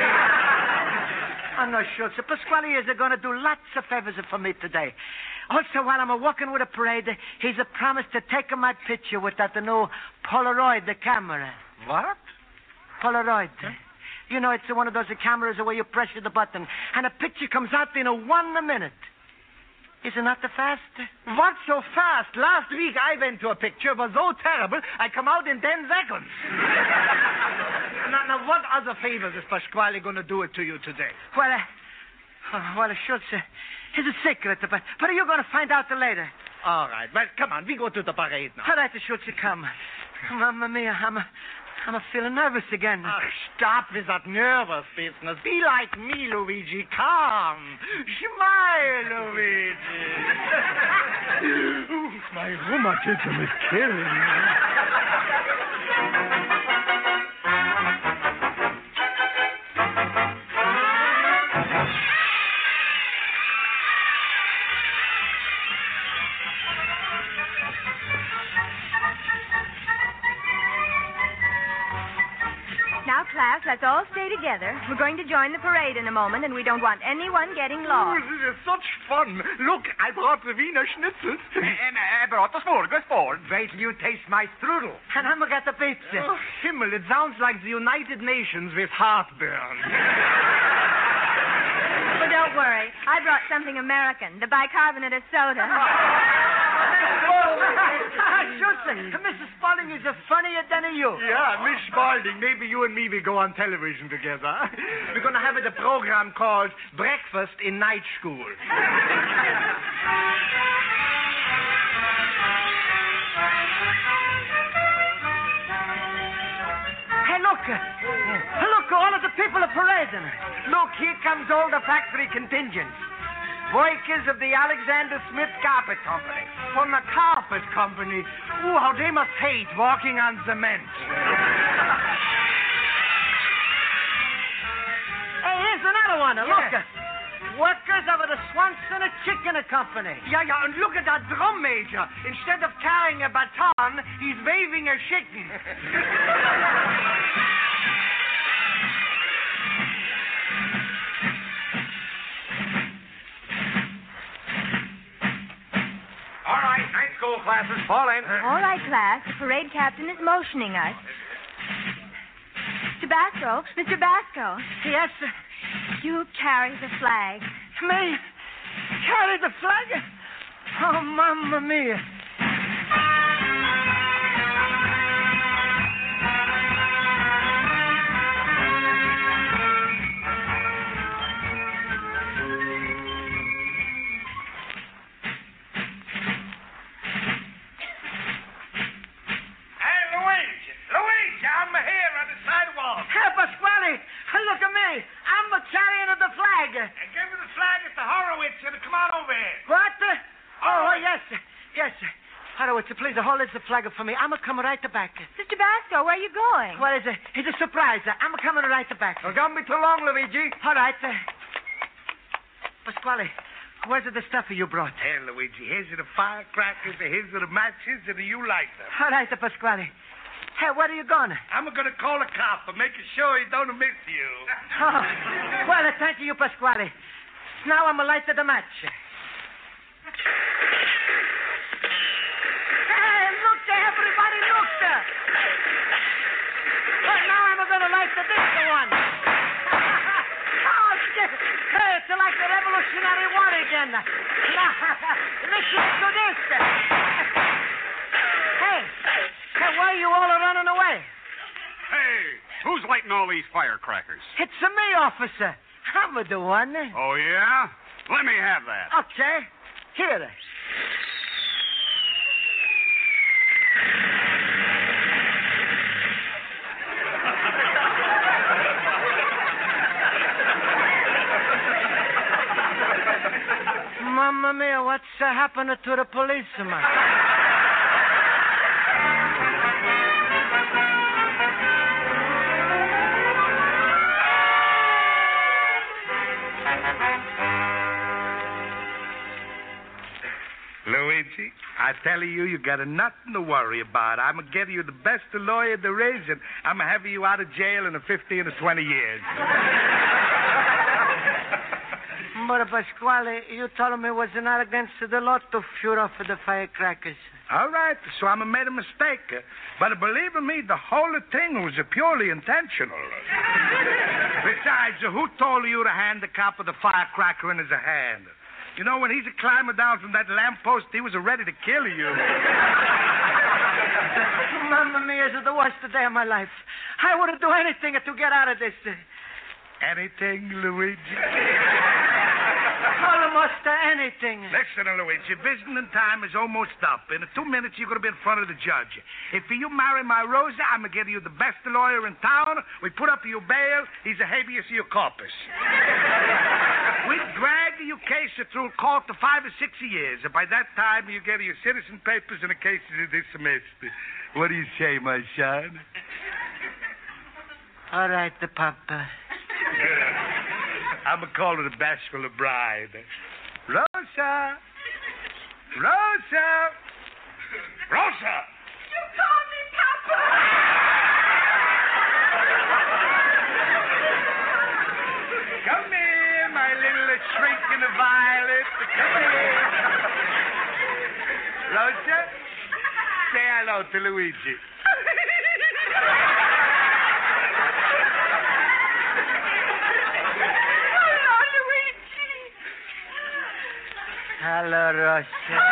I'm not sure. So Pasquale is going to do lots of favors for me today. Also, while I'm walking with a parade, he's a promised to take my picture with that new Polaroid camera. What? Polaroid. Huh? You know, it's one of those cameras where you press the button and a picture comes out in a one minute. Isn't that the fast? What so fast? Last week I went to a picture. It was so terrible, I come out in ten seconds. now, now, what other favors is Pasquale going to do it to you today? Well, uh, well, Schultz, uh, it's a secret, but, but you're going to find out later. All right. Well, come on. We go to the parade now. All right, Schultz, come. Mamma mia, I'm... I'm feeling nervous again. Oh, stop with that nervous business. Be like me, Luigi. Calm. Smile, Luigi. Ooh, my rheumatism is killing me. Now, class, let's all stay together. We're going to join the parade in a moment, and we don't want anyone getting lost. Oh, this is such fun. Look, I brought the Wiener Schnitzel. And I brought the smorgasbord. Wait till you taste my strudel. And I'm going to get the pizza. Oh, Himmel, it sounds like the United Nations with heartburn. But don't worry. I brought something American, the bicarbonate of soda. Missus Spaulding is funnier than you. Yeah, Miss Spaulding. Maybe you and me will go on television together. We're going to have a program called Breakfast in Night School. Hey, look. Look, all of the people are parading. Look, here comes all the factory contingents. Workers of the Alexander Smith Carpet Company. From the Carpet Company? Ooh, how they must hate walking on cement. Hey, here's another one. Yeah. Look. Workers of the Swanson Chicken Company. Yeah, yeah, and look at that drum major. Instead of carrying a baton, he's waving a chicken. All right, night school classes, fall in. All right, class. The parade captain is motioning us. Mister Basco, Mister Basco. Yes, sir. You carry the flag. Me? Carry the flag? Oh, Mamma mia. Look at me. I'm the carrier of the flag. And give me the flag at the Horowitz and come on over here. What? Oh, oh yes. Yes. Horowitz, please hold this flag up for me. I'm coming right back. Mister Basco, where are you going? Well, it's a, it's a surprise. I'm coming right back. Well, don't be too long, Luigi. All right. Uh, Pasquale, where's the stuff you brought? Hey, Luigi, here's the firecrackers, here's the matches, and you light them. All right, Pasquale. Hey, where are you going? I'm going to call a cop and make sure he don't miss you. Oh, well, thank you, Pasquale. Now I'm a light to the match. mister, this is the one. Oh, shit. Hey, it's like the Revolutionary War again. Now, listen to this. Hey, hey, why are you all running away? Hey, who's lighting all these firecrackers? It's me, officer. I'm the one. Oh, yeah? Let me have that. Okay. Here. Mamma mia, what's uh, happened to the policeman? Luigi, I tell you, you got nothing to worry about. I'm going to get you the best lawyer there is, and I'm going to have you out of jail in a fifteen or twenty years. But, Pasquale, you told me it was not against the law to shoot off the firecrackers. All right, so I made a mistake. But believe me, the whole thing was purely intentional. Besides, who told you to hand the cop the firecracker in his hand? You know, when he's a climbing down from that lamppost, he was ready to kill you. Mamma mia, it's the worst day of my life. I wouldn't do anything to get out of this. Anything, Luigi? Almost anything. Listen, Luigi, visiting time is almost up. In two minutes, you're going to be in front of the judge. If you marry my Rosa, I'm going to give you the best lawyer in town. We put up your bail. He's a habeas corpus. We drag your case through court for five or six years. And by that time, you get your citizen papers and the case is dismissed. What do you say, my son? All right, the Papa. I'm going to call her the bashful bride. Rosa! Rosa! Rosa! You call me Papa! Come here, my little shrieking violet. Come here. Rosa, say hello to Luigi. Hello, Rosa.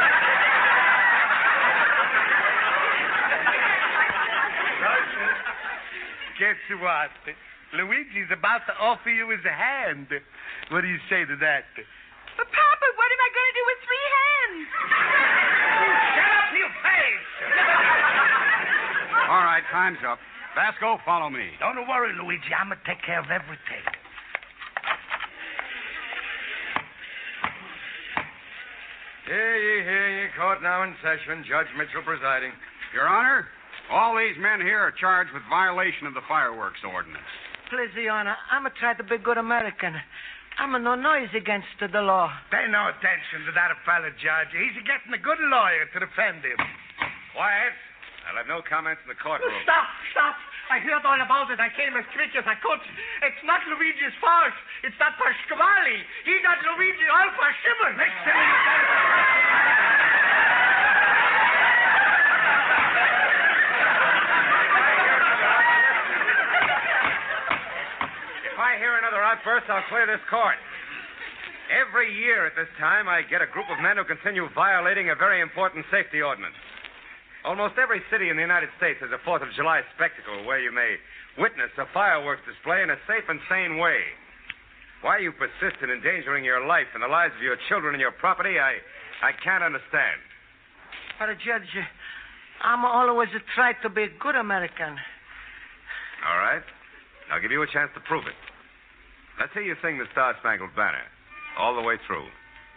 Rosa, guess what? Luigi's about to offer you his hand. What do you say to that? But, Papa, what am I going to do with three hands? Shut up your face! All right, time's up. Vasco, follow me. Don't worry, Luigi. I'm going to take care of everything. Hear ye, hear ye. Court now in session. Judge Mitchell presiding. Your Honor, all these men here are charged with violation of the fireworks ordinance. Please, Your Honor, I'm going to try to be a good American. I'm a no noise against the law. Pay no attention to that fella, Judge. He's getting a good lawyer to defend him. Quiet. I'll have no comments in the courtroom. Stop, stop. I heard all about it. I came as quick as I could. It's not Luigi's fault. It's that Pasquale. He got Luigi all for shivering. Next thing you say... If I hear another outburst, I'll clear this court. Every year at this time, I get a group of men who continue violating a very important safety ordinance. Almost every city in the United States has a Fourth of July spectacle where you may witness a fireworks display in a safe and sane way. Why you persist in endangering your life and the lives of your children and your property, I, I can't understand. But, Judge, I'm always tried to be a good American. All right. I'll give you a chance to prove it. Let's hear you sing the Star Spangled Banner all the way through.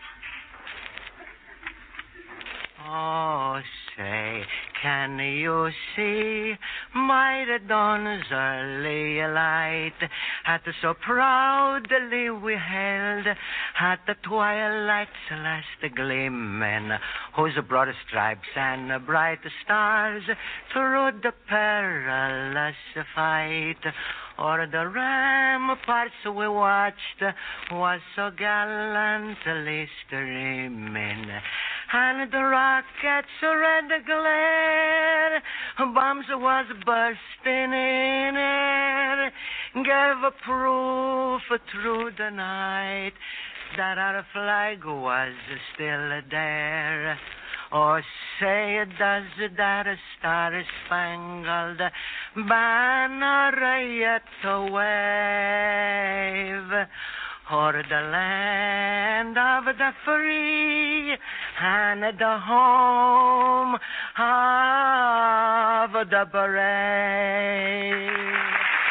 Oh, say, can you see by the dawn's early light at so proudly we held at the twilight's last gleaming, whose broad stripes and bright stars through the perilous fight o'er the ramparts we watched was so gallantly streaming. And the rockets' red glare, bombs was bursting in air. gave proof through the night that our flag was still there. Or say, does that star-spangled banner yet wave o'er the land of the free and the home of the brave?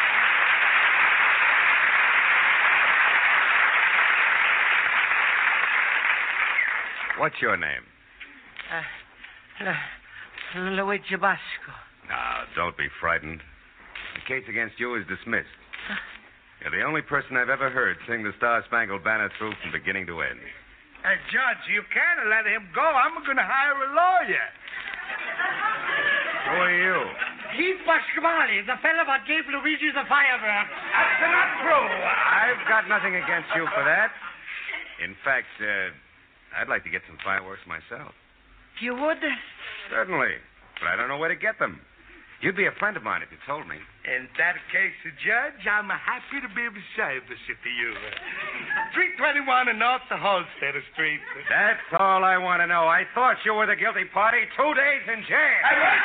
What's your name? Uh, Lu- Luigi Basco. Now, don't be frightened. The case against you is dismissed. You're the only person I've ever heard sing the Star-Spangled Banner through from beginning to end. Hey, Judge, you can't let him go. I'm going to hire a lawyer. Who are you? He's Pasquale, the fellow that gave Luigi the firework. That's not true. I've got nothing against you for that. In fact, uh, I'd like to get some fireworks myself. You would? Certainly, but I don't know where to get them. You'd be a friend of mine if you told me. In that case, Judge, I'm happy to be of service to you. three twenty-one and North the Holstead Street. That's all I want to know. I thought you were the guilty party. Two days in jail. Hey, wait,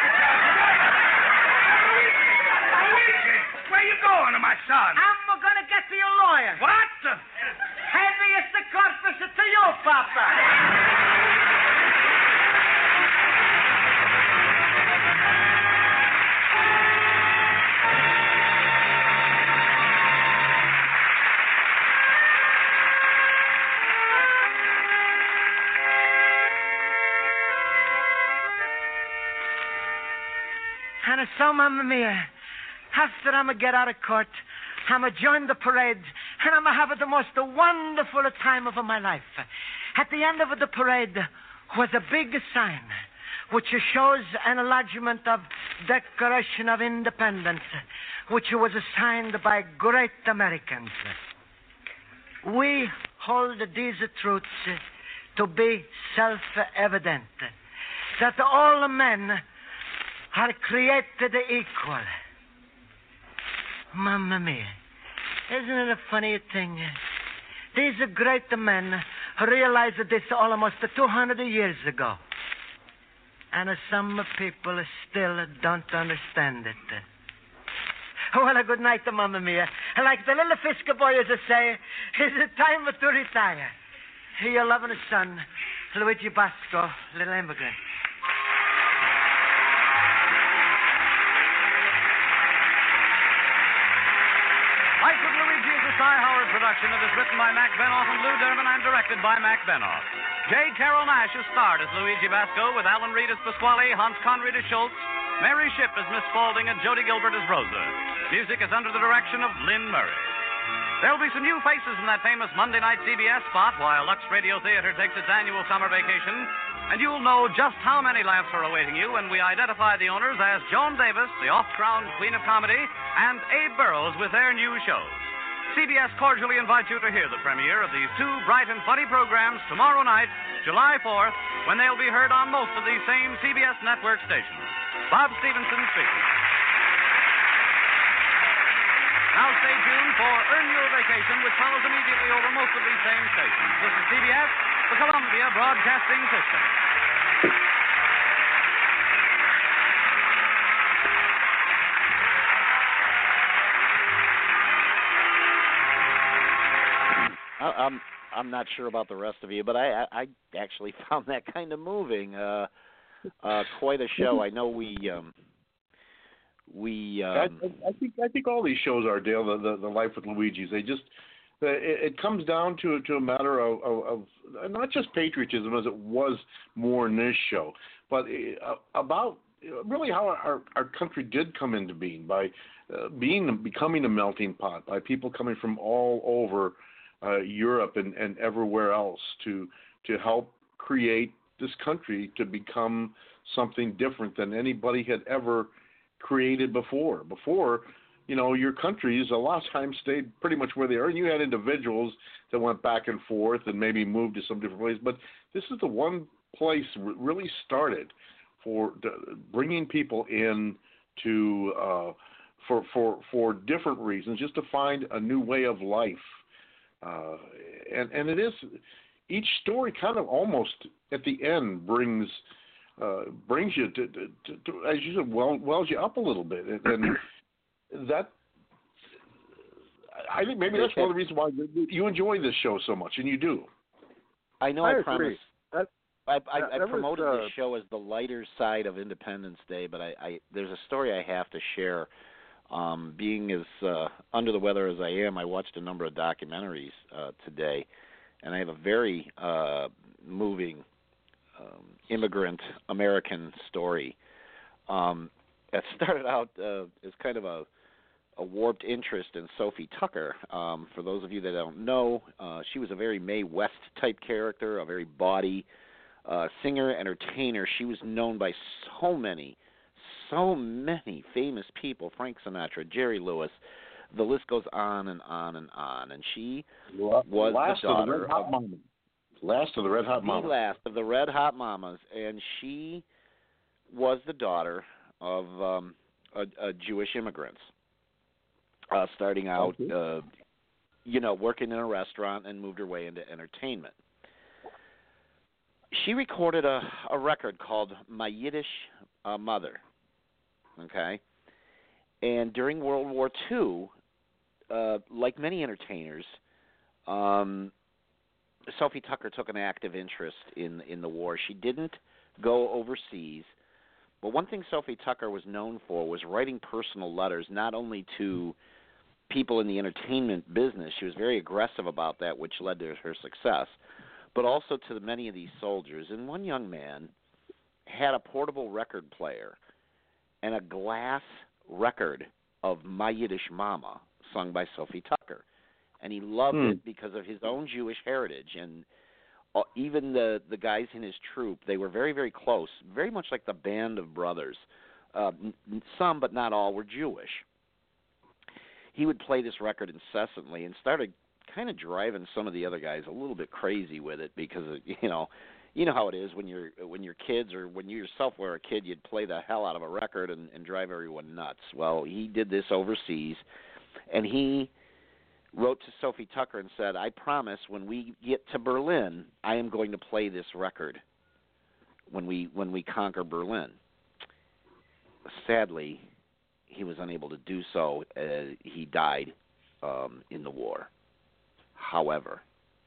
Luigi! Where you going, my son? I'm going to get to your lawyer. What? Habeas corpus to you, Papa. And so, Mamma Mia, after I'm going to get out of court, I'm going to join the parade, and I'm going to have the most wonderful time of my life. At the end of the parade was a big sign which shows an enlargement of Declaration of Independence, which was signed by great Americans. We hold these truths to be self-evident, that all men are created equal. Mamma mia, isn't it a funny thing? These great men realized this almost two hundred years ago. And some people still don't understand it. Well, a good night, Mamma mia. Like the little Fisker boy used to say, it's time to retire. Your loving son, Luigi Basco, little immigrant. Life with Luigi is a Cy Howard production that is written by Mac Benoff and Lou Durbin and directed by Mac Benoff. J. Carroll Nash is starred as Luigi Basco with Alan Reed as Pasquale, Hans Conried as Schultz, Mary Shipp as Miss Spaulding, and Jody Gilbert as Rosa. Music is under the direction of Lynn Murray. There will be some new faces in that famous Monday night C B S spot while Lux Radio Theater takes its annual summer vacation, and you'll know just how many laughs are awaiting you when we identify the owners as Joan Davis, the oft-crowned Queen of Comedy, and Abe Burrows with their new shows. C B S cordially invites you to hear the premiere of these two bright and funny programs tomorrow night, July fourth, when they'll be heard on most of these same C B S network stations. Bob Stevenson speaking. Now stay tuned for Earn Your Vacation, which follows immediately over most of these same stations. This is C B S, the Columbia Broadcasting System. I'm I'm not sure about the rest of you, but I I actually found that kind of moving. Uh, uh, quite a show. I know we um, we. Um, I, I think I think all these shows are, Dale. The the, the Life with Luigi's. They just it, it comes down to to a matter of, of, of not just patriotism as it was more in this show, but about really how our our country did come into being by uh, being becoming a melting pot, by people coming from all over. Uh, Europe and, and everywhere else to to help create this country to become something different than anybody had ever created before. Before, you know, your countries a lot of times stayed pretty much where they are. And you had individuals that went back and forth and maybe moved to some different places. But this is the one place that really started for bringing people in to uh, for for for different reasons, just to find a new way of life. Uh, and and it is each story kind of almost at the end brings uh, brings you to, to, to, to as you said, well, wells you up a little bit, and, and that I think maybe that's one of the reasons why you enjoy this show so much, and you do. I know. I, I agree. promise. That, I, I, that, I that promoted was, uh, this show as the lighter side of Independence Day, but I, I there's a story I have to share. Um, being as uh, under the weather as I am, I watched a number of documentaries uh, today, and I have a very uh, moving um, immigrant American story. Um, it started out uh, as kind of a, a warped interest in Sophie Tucker. Um, for those of you that don't know, uh, she was a very Mae West type character, a very bawdy uh, singer, entertainer. She was known by so many So many famous people, Frank Sinatra, Jerry Lewis, the list goes on and on and on. And she was last the daughter of the Red Hot Mamas. Last of the Red Hot Mamas. The last of the Red Hot Mamas. And she was the daughter of um, a, a Jewish immigrants, uh, starting out, okay. uh, you know, working in a restaurant and moved her way into entertainment. She recorded a, a record called My Yiddish uh, Mother. Okay, and during World War Two, uh, like many entertainers, um, Sophie Tucker took an active interest in in the war. She didn't go overseas, but one thing Sophie Tucker was known for was writing personal letters, not only to people in the entertainment business. She was very aggressive about that, which led to her success, but also to many of these soldiers. And one young man had a portable record player and a glass record of My Yiddish Mama, sung by Sophie Tucker. And he loved hmm. it because of his own Jewish heritage. And uh, even the, the guys in his troupe, they were very, very close, very much like the Band of Brothers. Uh, n- some, but not all, were Jewish. He would play this record incessantly and started kind of driving some of the other guys a little bit crazy with it because, of, you know, You know how it is when you're when you're kids, or when you yourself were a kid, you'd play the hell out of a record and, and drive everyone nuts. Well, he did this overseas, and he wrote to Sophie Tucker and said, I promise when we get to Berlin, I am going to play this record when we when we conquer Berlin. Sadly, he was unable to do so. Uh, he died um, in the war. However,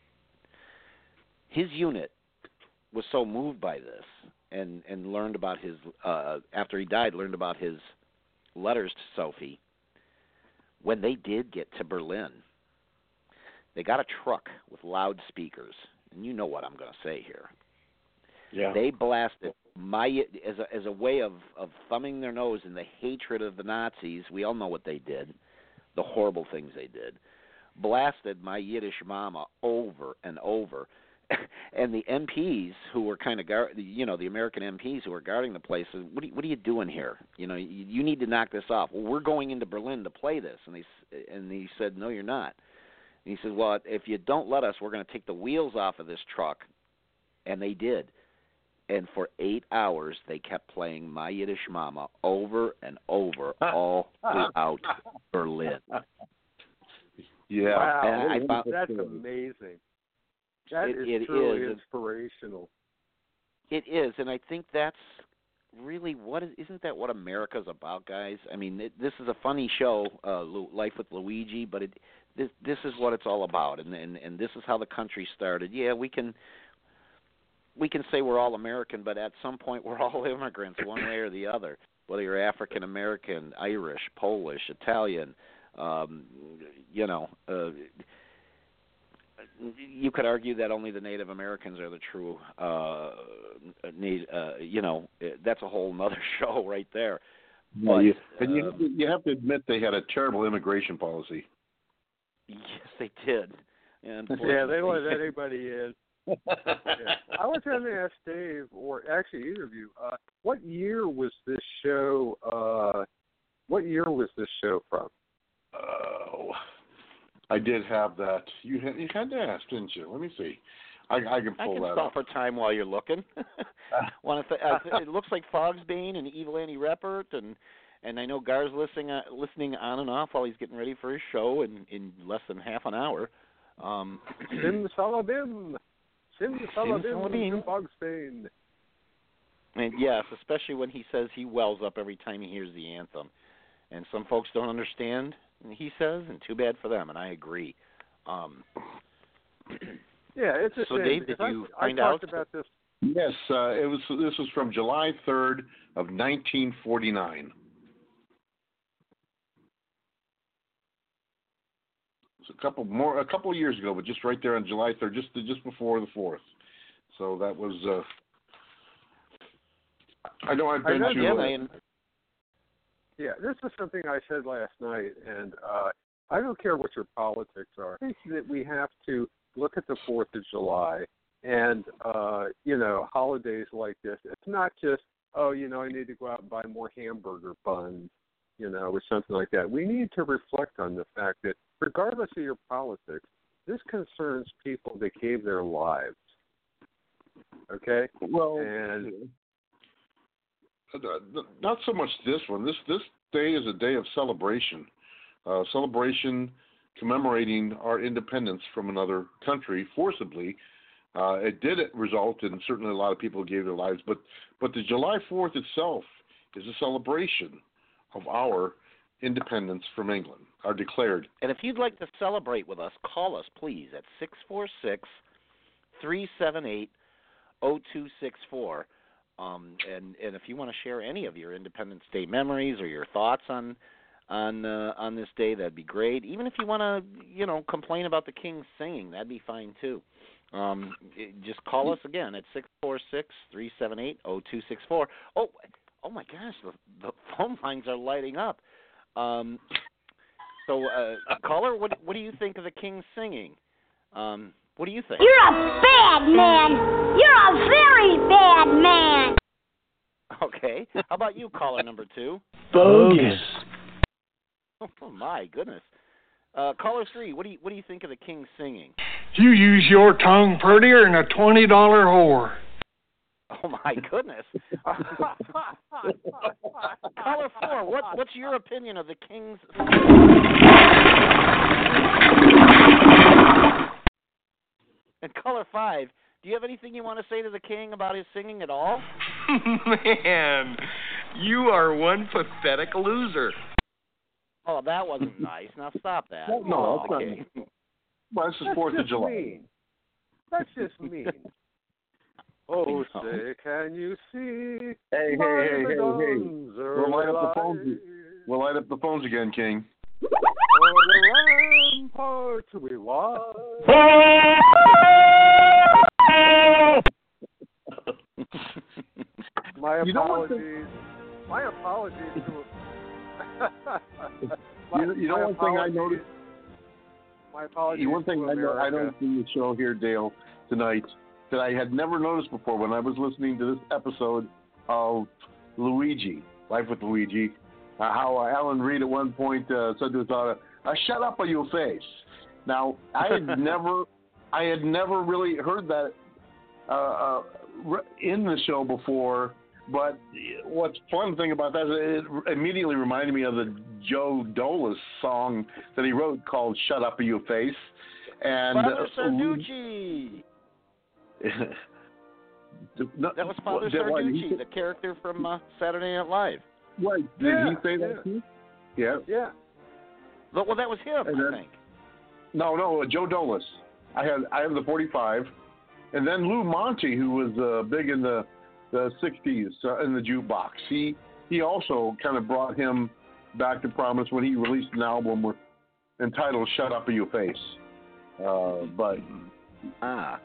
his unit was so moved by this and, and learned about his, uh, after he died, learned about his letters to Sophie. When they did get to Berlin, they got a truck with loudspeakers, and you know what I'm going to say here. Yeah. They blasted my as a as a way of, of thumbing their nose in the hatred of the Nazis. We all know what they did, the horrible things they did. Blasted My Yiddish Mama over and over. And the M Ps who were kind of, guard, you know, the American M Ps who were guarding the place said, what are, you, what are you doing here? You know, you, you need to knock this off. Well, we're going into Berlin to play this. And, they, and he said, no, you're not. And he said, well, if you don't let us, we're going to take the wheels off of this truck. And they did. And for eight hours, they kept playing My Yiddish Mama over and over all throughout Berlin. Yeah. Wow, and I found, that's amazing. That it, is it truly is. inspirational. It is, and I think that's really what is, isn't that what America's about, guys? I mean, it, this is a funny show, uh, Life with Luigi, but it this this is what it's all about, and, and and this is how the country started. Yeah, we can we can say we're all American, but at some point we're all immigrants, one way or the other. Whether you're African American, Irish, Polish, Italian, um, you know. Uh, You could argue that only the Native Americans are the true, uh, need, uh, you know, that's a whole other show right there. But, yeah, and you, um, you have to admit they had a terrible immigration policy. Yes, they did. And yeah, they let anybody in. yeah. I was going to ask Dave, or actually either of you, uh, what year was this show? Uh, what year was this show from? Oh. I did have that. You had, you had to ask, didn't you? Let me see. I, I can pull I can that stop up. for time while you're looking. Want to th- uh, it looks like Fogsbane and Evil Annie Reppert and and I know Gar's listening uh, listening on and off while he's getting ready for his show in, in less than half an hour. Um, Sim Salabim. Sim Salabim. Salabim. Bogstain. And yes, especially when he says he wells up every time he hears the anthem. And some folks don't understand, he says, and too bad for them, and I agree. Um, yeah, it's a so, shame. Dave, did I, you I find talked out? about this. Yes, uh, it was. This was from July third of nineteen forty-nine. It's a couple more, a couple of years ago, but just right there on July third, just just before the fourth. So that was. Uh, I know I've been I know, to. Yeah, uh, man. Yeah, this is something I said last night, and uh, I don't care what your politics are. I think that we have to look at the fourth of July and, uh, you know, holidays like this. It's not just, oh, you know, I need to go out and buy more hamburger buns, you know, or something like that. We need to reflect on the fact that regardless of your politics, this concerns people that gave their lives. Okay? Well, and not so much this one. This this day is a day of celebration, uh, celebration commemorating our independence from another country forcibly. Uh, it did result in certainly a lot of people gave their lives, but but the July fourth itself is a celebration of our independence from England, our declared. And if you'd like to celebrate with us, call us, please, at six four six, three seven eight, zero two six four. Um, and, and if you want to share any of your Independence Day memories or your thoughts on on uh, on this day, that'd be great. Even if you want to, you know, complain about the King's singing, that'd be fine too. Um, it, just call us again at six four six, three seven eight, zero two six four. Oh, oh my gosh, the, the phone lines are lighting up. Um, so, uh, caller, what what do you think of the King's singing? Um, What do you think? You're a bad man. You're a very bad man. Okay. How about you, caller number two? Bogus. Oh my goodness. Uh, caller three, what do you what do you think of the King's singing? You use your tongue prettier than a twenty dollar whore. Oh my goodness. Caller four, what what's your opinion of the King's And caller five, do you have anything you want to say to the King about his singing at all? Man, you are one pathetic loser. Oh, that wasn't nice. Now stop that. No, no, oh, that's not King. Well, this is fourth of July. Mean. That's just mean. Oh, say, can you see? Hey, hey, hey, hey, hey. We'll light up the phones. We'll light up the phones again, King. On the ramparts we watch. My You know what apologies. My apologies to. my, You, you know my one thing I apologies- noticed? My apologies. One thing to I, know, I America. noticed in the show here, Dale, tonight, that I had never noticed before when I was listening to this episode of Luigi, Life with Luigi, uh, how uh, Alan Reed at one point uh, said to his daughter, uh, "Shut up on your face." Now, I had never, I had never really heard that uh, uh, in the show before. But what's fun thing about that is it immediately reminded me of the Joe Dolis song that he wrote called "Shut Up in Your Face." And Father uh, Sarducci. no, That was Father that one, Sarducci, he- the character from uh, Saturday Night Live. Right? Did Yeah, he say that yeah. too? Yeah. Yeah. Well, well, that was him, And I then- think. No, no, uh, Joe Dolis. I had I have the forty-five, and then Lou Monte, who was uh, big in the the sixties uh, in the jukebox. He he also kind of brought him back to prominence when he released an album with entitled "Shut Up in Your Face." Uh, but ah,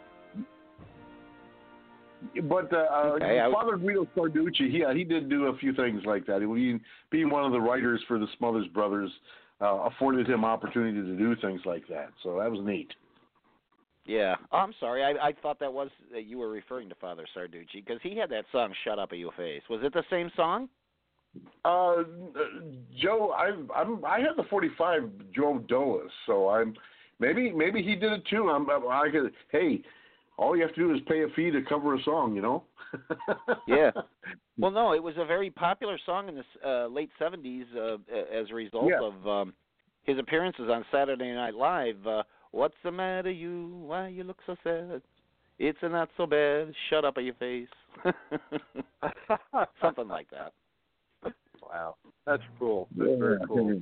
but uh, Okay, I- Father Guido Sarducci, yeah, he did do a few things like that. He, being one of the writers for the Smothers Brothers, uh, afforded him opportunity to do things like that. So that was neat. yeah. Oh, I'm sorry. I, I thought that was that you were referring to Father Sarducci because he had that song "Shut Up in Your Face." Was it the same song? Uh, Joe, I I'm I have the forty-five Joe Dolis, so I'm maybe maybe he did it too. I'm I could hey, all you have to do is pay a fee to cover a song, you know? Yeah. Well, no, it was a very popular song in the uh, late seventies uh, as a result yeah. of um, his appearances on Saturday Night Live. Uh, What's the matter, you? Why you look so sad? It's a not so bad. Shut up, your face. Something like that. Wow, that's cool. That's yeah. very cool.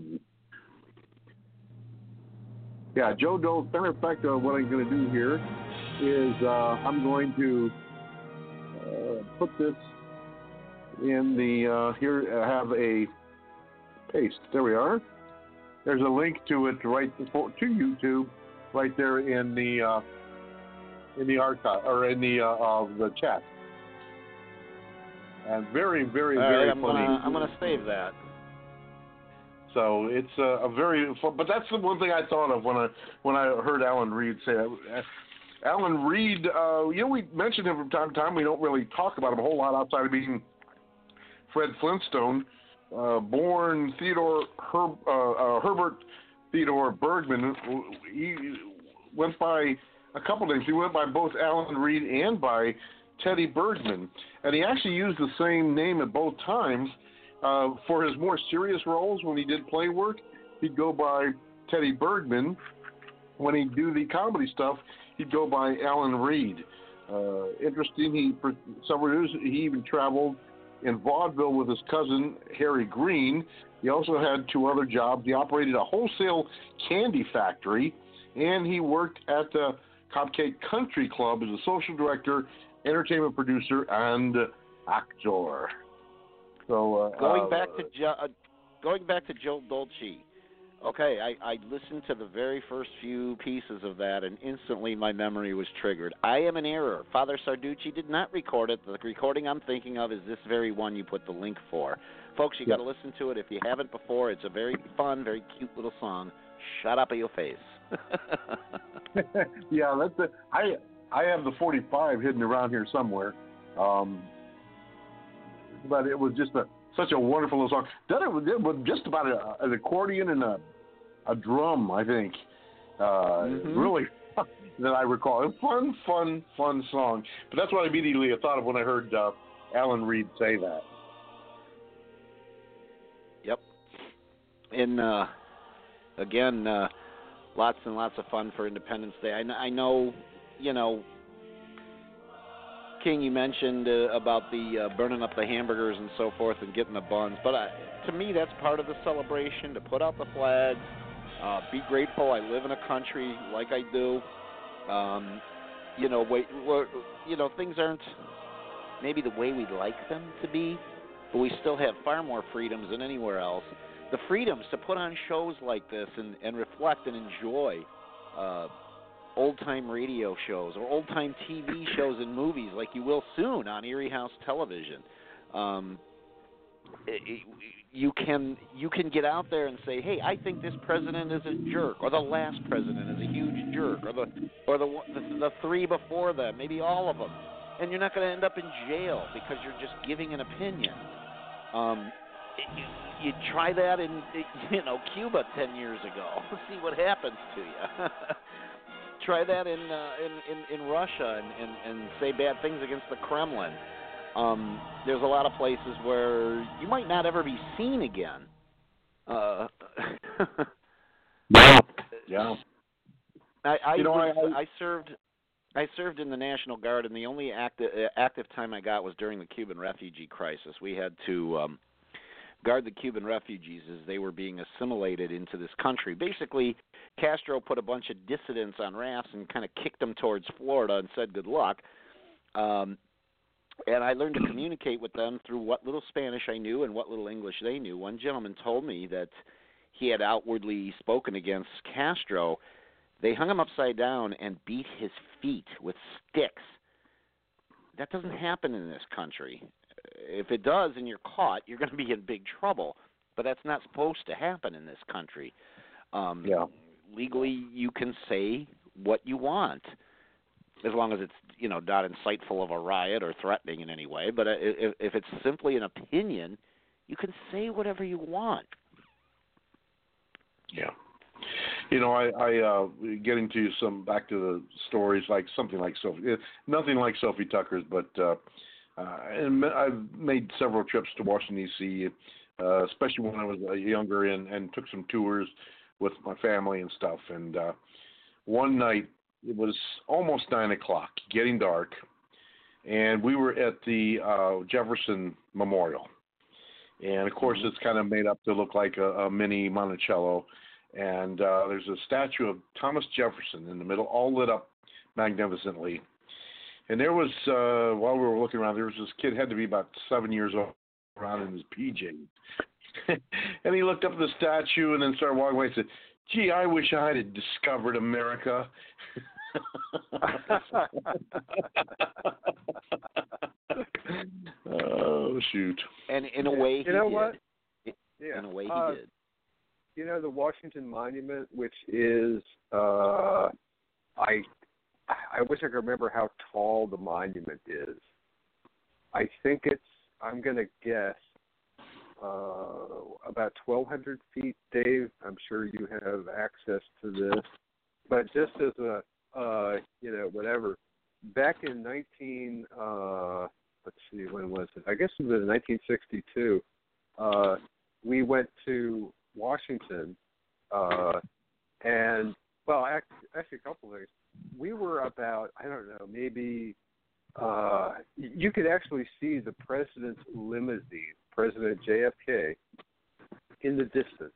Yeah, Joe Dole. Matter of fact, uh, what I'm going to do here is uh, I'm going to uh, put this in the uh, here. I have a paste. There we are. There's a link to it right to YouTube, right there in the uh, in the archive or in the uh, uh, the chat. And very, very, All very right, I'm funny. Gonna, I'm going to save that. So it's a, a very fun, but that's the one thing I thought of when I when I heard Alan Reed say that. Alan Reed, uh, you know, we mentioned him from time to time. We don't really talk about him a whole lot outside of being Fred Flintstone. Uh, born Theodore Her- uh, uh, Herbert Theodore Bergman. He went by a couple names. He went by both Alan Reed and by Teddy Bergman, and he actually used the same name at both times. Uh, for his more serious roles, when he did play work, he'd go by Teddy Bergman. When he'd do the comedy stuff, he'd go by Alan Reed. Uh, interesting, he for several years he even traveled in vaudeville with his cousin Harry Green. He also had two other jobs. He operated a wholesale candy factory, and he worked at the Cupcake Country Club as a social director, entertainment producer, and actor. So uh, going uh, back to jo- uh, going back to Joe Dolce. Okay, I, I listened to the very first few pieces of that, and instantly my memory was triggered. I am in error. Father Sarducci did not record it. The recording I'm thinking of is this very one you put the link for. Folks, you yeah. got to listen to it if you haven't before. It's a very fun, very cute little song. Shut up at your face. Yeah, that's the, I I have the forty-five hidden around here somewhere, um, but it was just a such a wonderful little song. Done it with, it with just about a, an accordion and a a drum, I think. Uh, mm-hmm. Really that I recall. A fun, fun, fun song. But that's what I immediately thought of when I heard uh, Alan Reed say that. Yep. And uh, again, uh, lots and lots of fun for Independence Day. I, I know, you know, King, you mentioned uh, about the uh, burning up the hamburgers and so forth and getting the buns, but I, to me that's part of the celebration, to put out the flags, uh, be grateful I live in a country like I do. Um, you know, wait, you know, things aren't maybe the way we'd like them to be, but we still have far more freedoms than anywhere else. The freedoms to put on shows like this and, and reflect and enjoy uh, old-time radio shows or old-time T V shows and movies like you will soon on Erie House Television. Um, it, it, you can you can get out there and say, hey, I think this president is a jerk, or the last president is a huge jerk, or the or the the, the three before them, maybe all of them, and you're not going to end up in jail because you're just giving an opinion. Um, it, you, you try that in you know Cuba ten years ago. See what happens to you. Try that in, uh, in in in Russia and, and, and say bad things against the Kremlin. Um, there's a lot of places where you might not ever be seen again. Uh, yeah, yeah. I I, you know, was, I, I served I served in the National Guard, and the only active active time I got was during the Cuban refugee crisis. We had to um, guard the Cuban refugees as they were being assimilated into this country. Basically, Castro put a bunch of dissidents on rafts and kind of kicked them towards Florida and said good luck. Um, and I learned to communicate with them through what little Spanish I knew and what little English they knew. One gentleman told me that he had outwardly spoken against Castro. They hung him upside down and beat his feet with sticks. That doesn't happen in this country. If it does and you're caught, you're going to be in big trouble. But that's not supposed to happen in this country. Um, yeah. Legally, you can say what you want, as long as it's you know not insightful of a riot or threatening in any way. But if, if it's simply an opinion, you can say whatever you want. Yeah. You know, I, I uh, getting to some back to the stories like something like Sophie, nothing like Sophie Tucker's, but uh, uh, and I've made several trips to Washington D C, uh, especially when I was uh, younger, and, and took some tours with my family and stuff. And uh, one night it was almost nine o'clock, getting dark, and we were at the uh, Jefferson Memorial, and of course it's kind of made up to look like a, a mini Monticello. And uh, there's a statue of Thomas Jefferson in the middle, all lit up magnificently. And there was, uh, while we were looking around, there was this kid, had to be about seven years old, around in his P Js. And he looked up at the statue and then started walking away and said, gee, I wish I had discovered America. Oh, shoot. And in a way, you he know did. what? Yeah. In a way, he uh, did. You know, the Washington Monument, which is, uh, I, I wish I could remember how tall the monument is. I think it's, I'm going to guess, uh, about twelve hundred feet, Dave. I'm sure you have access to this. But just as a, uh, you know, whatever, back in nineteen, uh, let's see, when was it? I guess it was nineteen sixty-two. Uh, we went to Washington, uh, and, well, actually, actually a couple of things. We were about, I don't know, maybe, uh, you could actually see the president's limousine, President J F K, in the distance.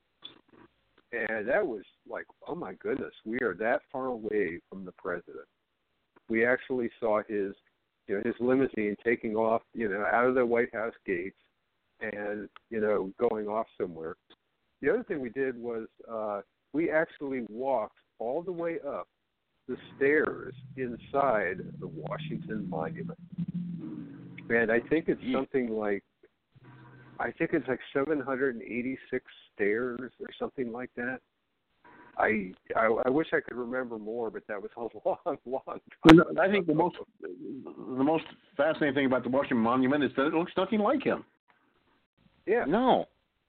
And that was like, oh my goodness, we are that far away from the president. We actually saw his, you know, his limousine taking off, you know, out of the White House gates and, you know, going off somewhere. The other thing we did was uh, we actually walked all the way up the stairs inside the Washington Monument. And I think it's something like, I think it's like seven hundred eighty-six stairs or something like that. I, I I wish I could remember more, but that was a long, long time. I think the most the most fascinating thing about the Washington Monument is that it looks nothing like him. Yeah. No.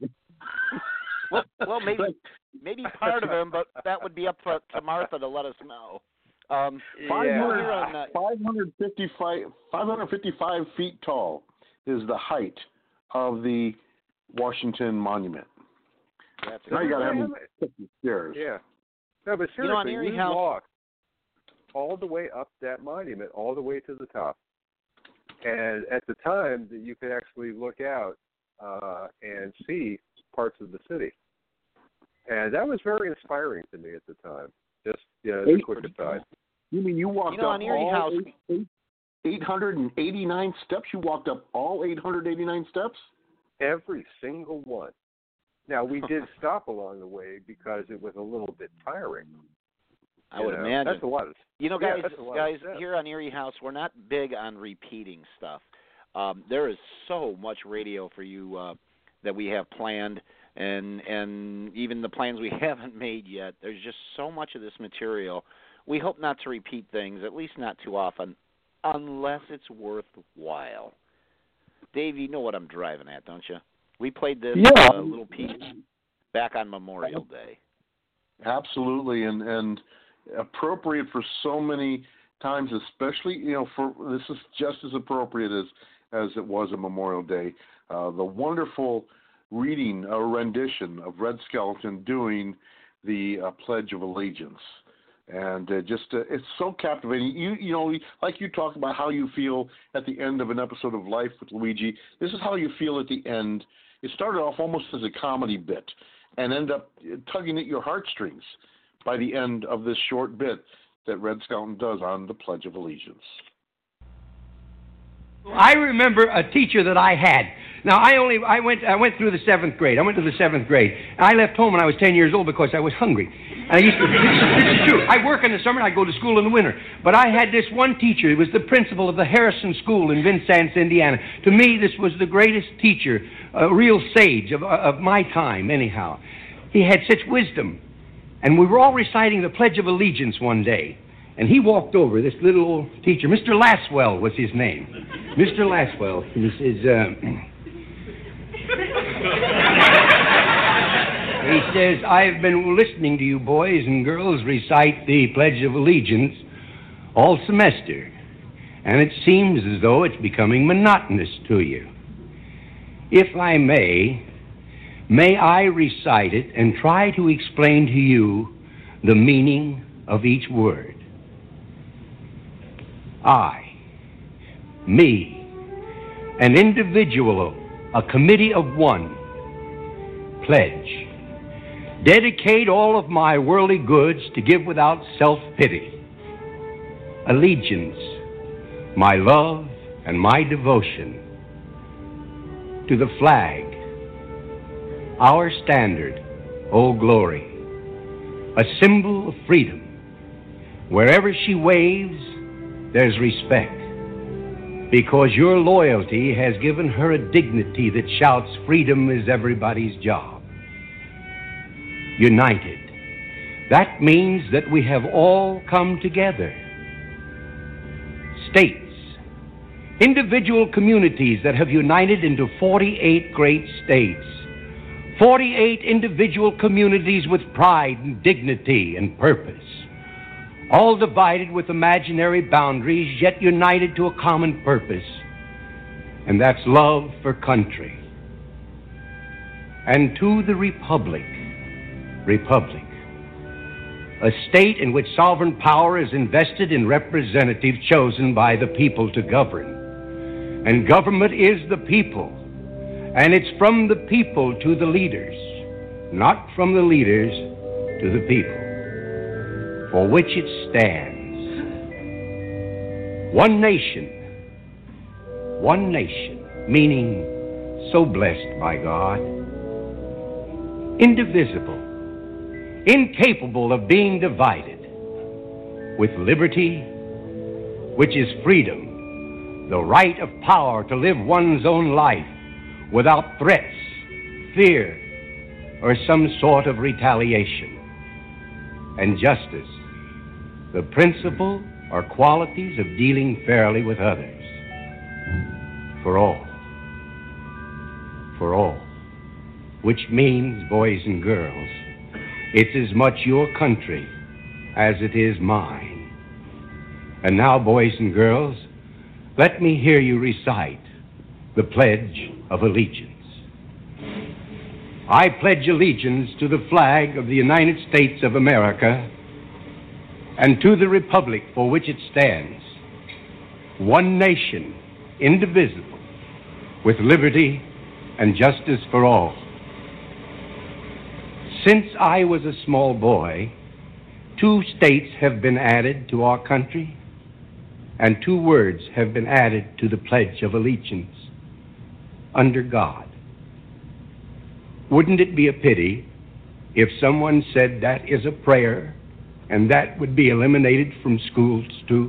well, well, maybe maybe part of him, but that would be up to, to Martha to let us know. Um, five hundred, on, uh, five hundred fifty-five, five hundred fifty-five feet tall is the height of the Washington Monument. That's now you got to have fifty stairs. Yeah. No, but seriously, you know, on Erie we House, walked all the way up that monument, all the way to the top. And at the time, that you could actually look out uh, and see parts of the city. And that was very inspiring to me at the time. Just, you know, as a quick aside. You mean you walked you know, up on Erie all House, eight, eight, eight hundred eighty-nine steps? You walked up all eight hundred eighty-nine steps? Every single one. Now, we did stop along the way because it was a little bit tiring. I would you know, imagine. That's a lot of, you know, guys, yeah, guys here on Erie House, we're not big on repeating stuff. Um, there is so much radio for you uh, that we have planned, and and even the plans we haven't made yet. There's just so much of this material. We hope not to repeat things, at least not too often, unless it's worthwhile. Dave, you know what I'm driving at, don't you? We played this yeah. uh, little piece back on Memorial Day. Absolutely, and and appropriate for so many times, especially, you know, for this is just as appropriate as as it was a Memorial Day. Uh, the wonderful reading or rendition of Red Skelton doing the uh, Pledge of Allegiance. And uh, just uh, it's so captivating. You you know, like you talk about how you feel at the end of an episode of Life with Luigi. This is how you feel at the end. It started off almost as a comedy bit and ended up tugging at your heartstrings by the end of this short bit that Red Skelton does on the Pledge of Allegiance. I remember a teacher that I had. Now, I only I went I went through the seventh grade. I went to the seventh grade. I left home when I was ten years old because I was hungry. And I used to. This is true. I work in the summer and I go to school in the winter. But I had this one teacher. He was the principal of the Harrison School in Vincennes, Indiana. To me, this was the greatest teacher, a real sage of of my time. Anyhow, he had such wisdom, and we were all reciting the Pledge of Allegiance one day. And he walked over, this little old teacher. Mister Laswell was his name. Mister Laswell. He says, uh, He says, I've been listening to you boys and girls recite the Pledge of Allegiance all semester, and it seems as though it's becoming monotonous to you. If I may, may I recite it and try to explain to you the meaning of each word. I, me, an individual, a committee of one, pledge. Dedicate all of my worldly goods to give without self-pity. Allegiance, my love and my devotion. To the flag, our standard, Old Glory, a symbol of freedom. Wherever she waves, there's respect, because your loyalty has given her a dignity that shouts freedom is everybody's job. United. That means that we have all come together. States, individual communities that have united into forty-eight great states. forty-eight individual communities with pride and dignity and purpose. All divided with imaginary boundaries, yet united to a common purpose. And that's love for country. And to the Republic. Republic. A state in which sovereign power is invested in representatives chosen by the people to govern. And government is the people. And it's from the people to the leaders, not from the leaders to the people, for which it stands. One nation, one nation, meaning so blessed by God, indivisible, incapable of being divided, with liberty, which is freedom, the right of power to live one's own life without threats, fear, or some sort of retaliation, and justice, the principle or qualities of dealing fairly with others, for all, for all, which means, boys and girls, it's as much your country as it is mine. And now, boys and girls, let me hear you recite the Pledge of Allegiance. I pledge allegiance to the flag of the United States of America and to the republic for which it stands, one nation, indivisible, with liberty and justice for all. Since I was a small boy, two states have been added to our country, and two words have been added to the Pledge of Allegiance, under God. Wouldn't it be a pity if someone said that is a prayer and that would be eliminated from schools too?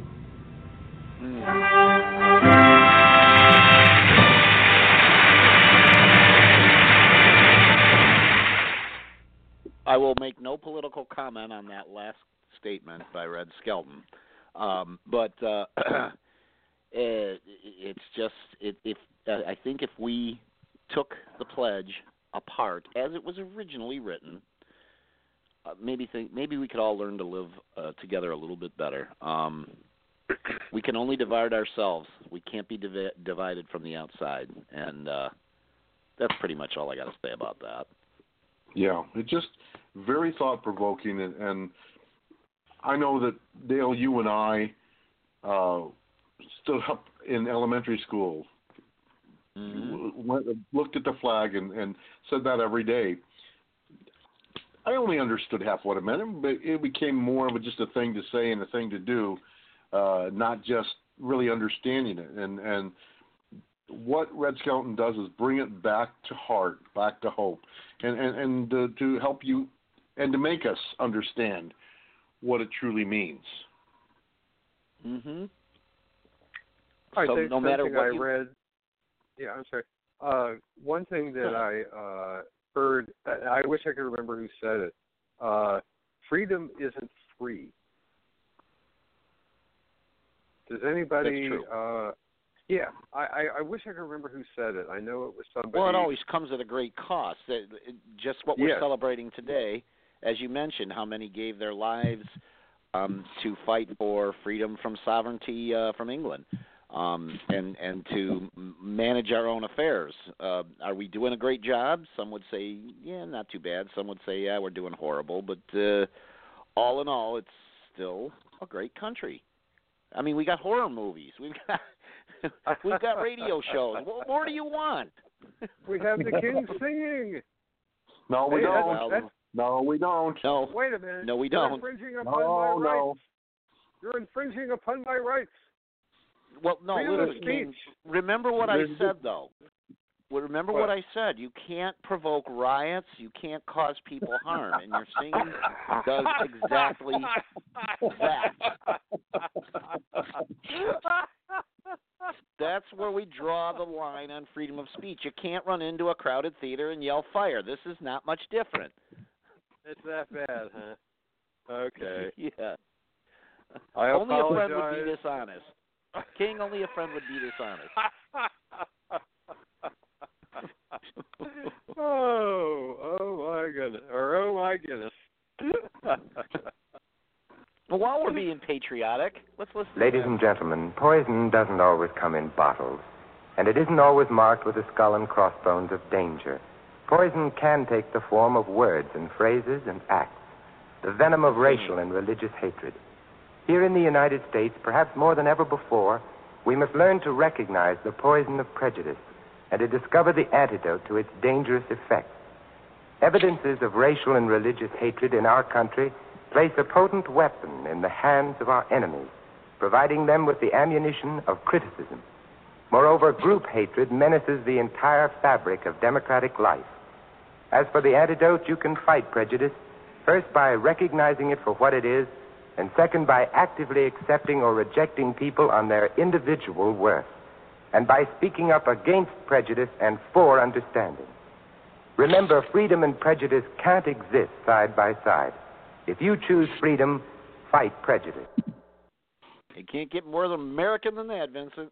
I will make no political comment on that last statement by Red Skelton. Um, but uh, it, it's just, it, if uh, I think if we took the pledge apart as it was originally written, uh, maybe think maybe we could all learn to live uh, together a little bit better. Um, we can only divide ourselves. We can't be divi- divided from the outside, and uh, that's pretty much all I got to say about that. Yeah, it's just very thought-provoking, and, and I know that, Dale, you and I uh, stood up in elementary school, mm-hmm. went, looked at the flag and, and said that every day. I only understood half what it meant, but it became more of just a thing to say and a thing to do, uh, not just really understanding it. And, and what Red Skelton does is bring it back to heart, back to hope, and, and, and uh, to help you and to make us understand what it truly means. Mm-hmm. All right, so so no matter what I you... read, yeah, I'm sorry. Uh, one thing that I uh, heard, I wish I could remember who said it. Uh, freedom isn't free. Does anybody? Uh, Yeah, I, I, I wish I could remember who said it. I know it was somebody. Well, it always comes at a great cost. It, it, just what we're Yes. celebrating today, as you mentioned, how many gave their lives um, to fight for freedom from sovereignty uh, from England, um, and and to manage our own affairs. Uh, are we doing a great job? Some would say, yeah, not too bad. Some would say, yeah, we're doing horrible. But uh, all in all, it's still a great country. I mean, we got horror movies. We've got we've got radio shows. What more do you want? We have the king singing. No, we Hey, don't. that's- that's- No, we don't. No. Wait a minute. No, we You're don't. infringing upon No, my no. rights. You're infringing upon my rights. Well, no, Freedom of listen, King, speech. remember what I There's- said, though. Well, remember What? what I said. You can't provoke riots. You can't cause people harm. And your singing does exactly that. That's where we draw the line on freedom of speech. You can't run into a crowded theater and yell fire. This is not much different. It's that bad, huh? Okay. Yeah. I only a friend would apologize. be dishonest. King, only a friend would be dishonest. oh, oh my goodness, or oh my goodness. Well, while we're being patriotic, let's listen. Ladies to and gentlemen, poison doesn't always come in bottles, and it isn't always marked with the skull and crossbones of danger. Poison can take the form of words and phrases and acts, the venom of racial and religious hatred. Here in the United States, perhaps more than ever before, we must learn to recognize the poison of prejudice and to discover the antidote to its dangerous effects. Evidences of racial and religious hatred in our country place a potent weapon in the hands of our enemies, providing them with the ammunition of criticism. Moreover, group hatred menaces the entire fabric of democratic life. As for the antidote, you can fight prejudice, first by recognizing it for what it is, and second by actively accepting or rejecting people on their individual worth, and by speaking up against prejudice and for understanding. Remember, freedom and prejudice can't exist side by side. If you choose freedom, fight prejudice. You can't get more American than that, Vincent.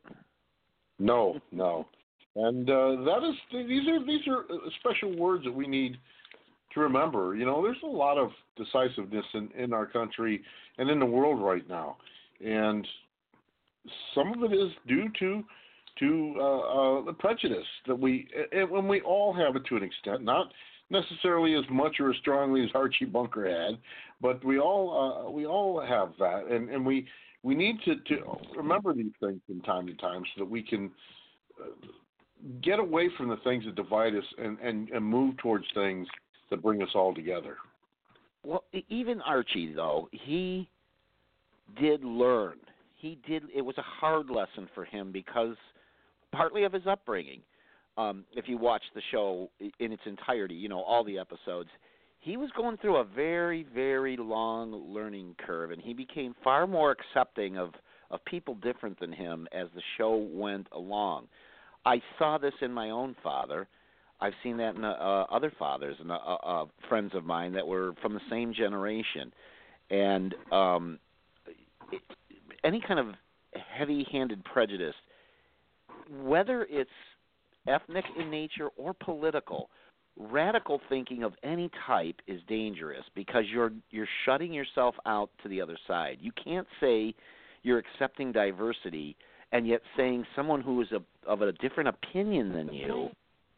No, no. And uh, that is these are these are special words that we need to remember. You know, there's a lot of decisiveness in, in our country and in the world right now, and some of it is due to to uh, uh, the prejudice that we and when we all have it to an extent, not necessarily as much or as strongly as Archie Bunker had, but we all uh, we all have that, and, and we we need to, to remember these things from time to time so that we can uh, get away from the things that divide us and, and, and move towards things that bring us all together. Well, even Archie, though, he did learn. He did. It was a hard lesson for him because partly of his upbringing. Um, if you watch the show in its entirety, you know, all the episodes, he was going through a very, very long learning curve, and he became far more accepting of, of people different than him as the show went along. I saw this in my own father. I've seen that in uh, other fathers and uh, uh, friends of mine that were from the same generation. And um, it, any kind of heavy-handed prejudice, whether it's ethnic in nature or political, radical thinking of any type is dangerous because you're you're shutting yourself out to the other side. You can't say you're accepting diversity and yet saying someone who is a, of a different opinion than you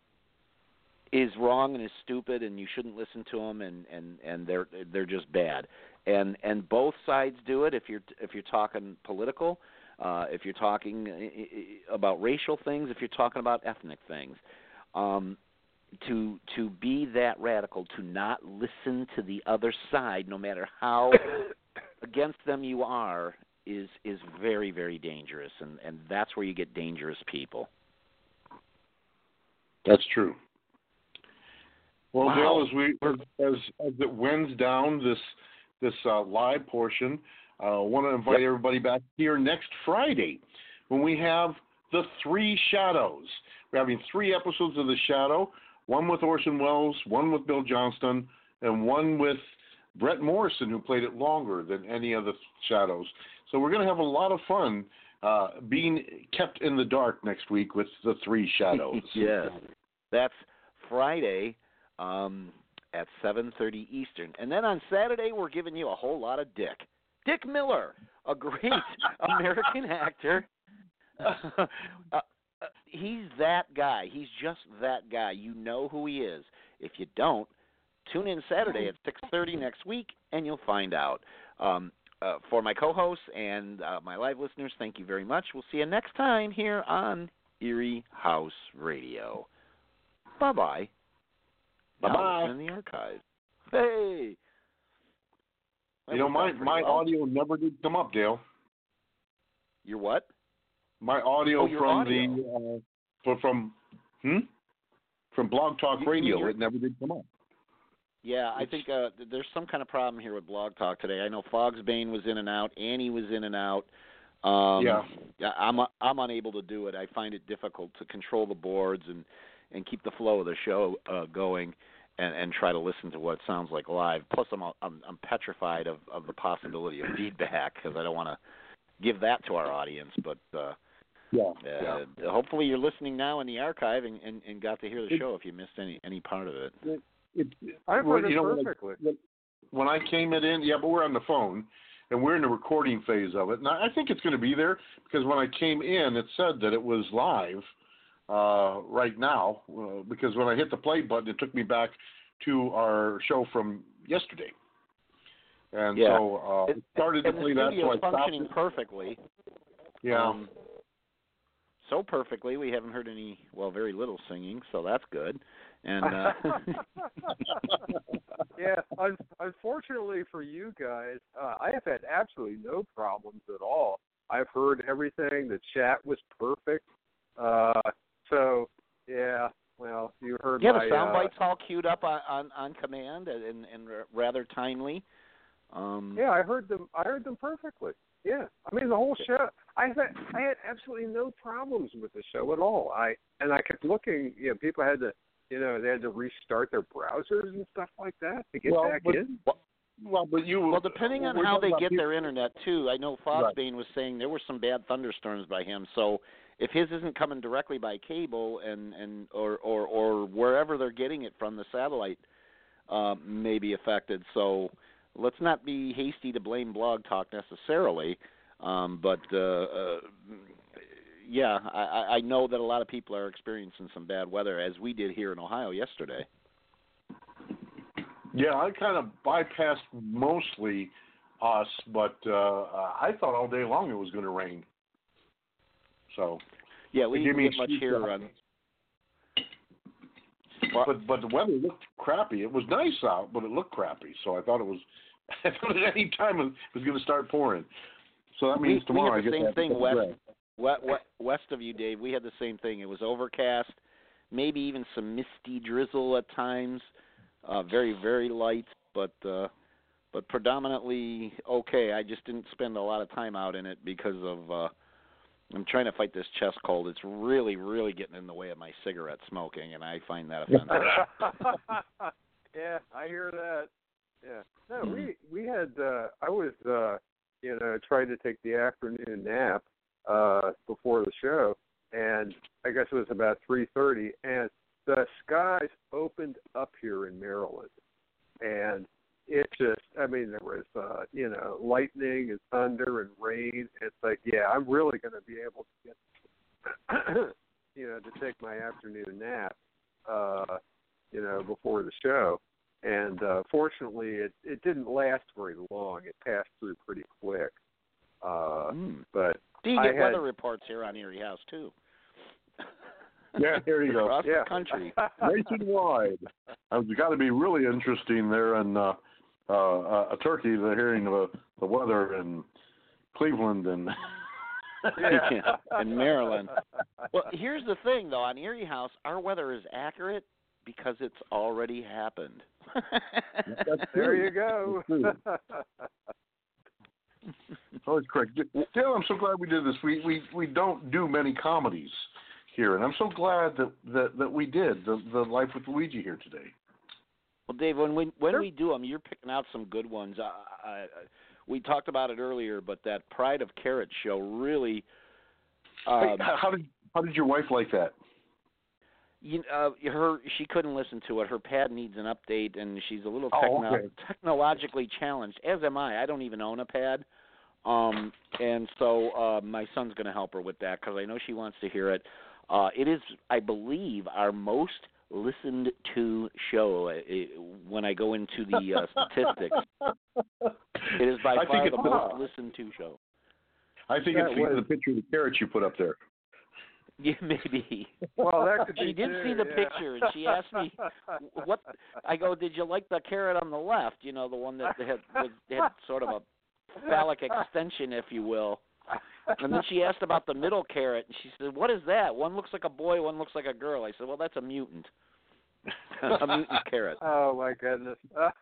is wrong and is stupid and you shouldn't listen to them and, and, and they're they're just bad. And and both sides do it if you're if you're talking political. Uh, if you're talking about racial things, if you're talking about ethnic things, um, to to be that radical, to not listen to the other side, no matter how against them you are, is is very, very dangerous, and, and that's where you get dangerous people. That's true. Well, Wow. Dale, as we as as it winds down this this uh, live portion. I uh, want to invite yep. everybody back here next Friday when we have The Three Shadows. We're having three episodes of The Shadow, one with Orson Welles, one with Bill Johnston, and one with Brett Morrison, who played it longer than any of the Shadows. So we're going to have a lot of fun uh, being kept in the dark next week with the Three Shadows. Yes, that's Friday um, at seven thirty Eastern. And then on Saturday, we're giving you a whole lot of Dick. Dick Miller, a great American actor. Uh, uh, he's that guy. He's just that guy. You know who he is. If you don't, tune in Saturday at six thirty next week, and you'll find out. Um, uh, for my co-hosts and uh, my live listeners, thank you very much. We'll see you next time here on Erie House Radio. Bye-bye. Bye-bye. In the archives. Hey. You know, my, my well. audio never did come up, Dale. Your what? My audio oh, from audio. the uh, for, from hmm? from Blog Talk you, Radio, you it never did come up. Yeah, I think uh, there's some kind of problem here with Blog Talk today. I know Fogsbane was in and out, Annie was in and out. Um, yeah, I'm I'm unable to do it. I find it difficult to control the boards and, and keep the flow of the show uh, going, and, and try to listen to what it sounds like live. Plus, I'm I'm, I'm petrified of, of the possibility of feedback because I don't want to give that to our audience. But uh, yeah, uh, yeah, hopefully you're listening now in the archive and, and, and got to hear the show if you missed any any part of it. it, it I heard well, it you know, perfectly. When I, when I came it in, yeah, but we're on the phone. And we're in the recording phase of it. And I think it's going to be there because when I came in, it said that it was live uh, right now. Uh, because when I hit the play button, it took me back to our show from yesterday. And yeah. so uh, it started and to play the that. So I functioning stopped perfectly. Yeah. Um, so perfectly, we haven't heard any, well, very little singing, so that's good. And uh, yeah, un- unfortunately for you guys, uh, I have had absolutely no problems at all. I've heard everything. The chat was perfect. Uh, so yeah, well, you heard yeah, my the sound uh, bites all queued up on, on, on command and, and rather timely. Um, yeah, I heard them. I heard them perfectly. Yeah, I mean the whole show. I had I had absolutely no problems with the show at all. I and I kept looking. You know, people had to. You know, they had to restart their browsers and stuff like that to get well, back but, in. Well, but you. Well, depending on how they get their internet too. I know Fogsbane right. was saying there were some bad thunderstorms by him. So if his isn't coming directly by cable and and or or, or wherever they're getting it from, the satellite uh, may be affected. So let's not be hasty to blame Blog Talk necessarily. Um, but uh, uh, yeah, I, I know that a lot of people are experiencing some bad weather, as we did here in Ohio yesterday. Yeah, I kind of bypassed mostly us, but uh, I thought all day long it was going to rain. So yeah, we didn't get much here. On... But but the weather looked crappy. It was nice out, but it looked crappy. So I thought it was. I thought at any time it was going to start pouring. So that means we, tomorrow we had the I same get thing west, west, west of you, Dave. We had the same thing. It was overcast, maybe even some misty drizzle at times, uh, very very light, but uh, but predominantly okay. I just didn't spend a lot of time out in it because of uh, I'm trying to fight this chest cold. It's really really getting in the way of my cigarette smoking, and I find that offensive. Yeah, I hear that. Yeah, no, mm-hmm. we we had uh, I was. Uh, you know, tried to take the afternoon nap uh, before the show, and I guess it was about three thirty, and the skies opened up here in Maryland, and it just, I mean, there was, uh, you know, lightning and thunder and rain. It's like, yeah, I'm really going to be able to get, you know, to take my afternoon nap, uh, you know, before the show. And uh, fortunately, it, it didn't last very long. It passed through pretty quick. Uh, mm. But do you I get had, weather reports here on Erie House too? Yeah, here you go. Across yeah. the country, nationwide. It's got to be really interesting there in uh, uh, uh, Turkey. The hearing the the weather in Cleveland and yeah. in Maryland. Well, here's the thing, though. On Erie House, our weather is accurate because it's already happened. There you go. Oh, it's correct. Dale, I'm so glad we did this. We we we don't do many comedies here, and I'm so glad that that, that we did the the Life with Luigi here today. Well, Dave, when we when we do them, you're picking out some good ones. I, I, we talked about it earlier, but that Pride of Carrot show really Um, Wait, how did how did your wife like that? You, uh, her she couldn't listen to it. Her pad needs an update, and she's a little Oh, techno- okay. technologically challenged. As am I. I don't even own a pad, um, and so uh, my son's going to help her with that because I know she wants to hear it. Uh, it is, I believe, our most listened to show uh, when I go into the uh, statistics. It is by I far think the it's most listened to show. I think That it's the, was- the picture of the carrots you put up there. Yeah, maybe. Well, that could be She did too, see the yeah. picture, and she asked me, "What?" I go, "Did you like the carrot on the left? You know, the one that had was, had sort of a phallic extension, if you will." And then she asked about the middle carrot, and she said, "What is that? One looks like a boy, one looks like a girl." I said, "Well, that's a mutant, a mutant carrot." Oh my goodness.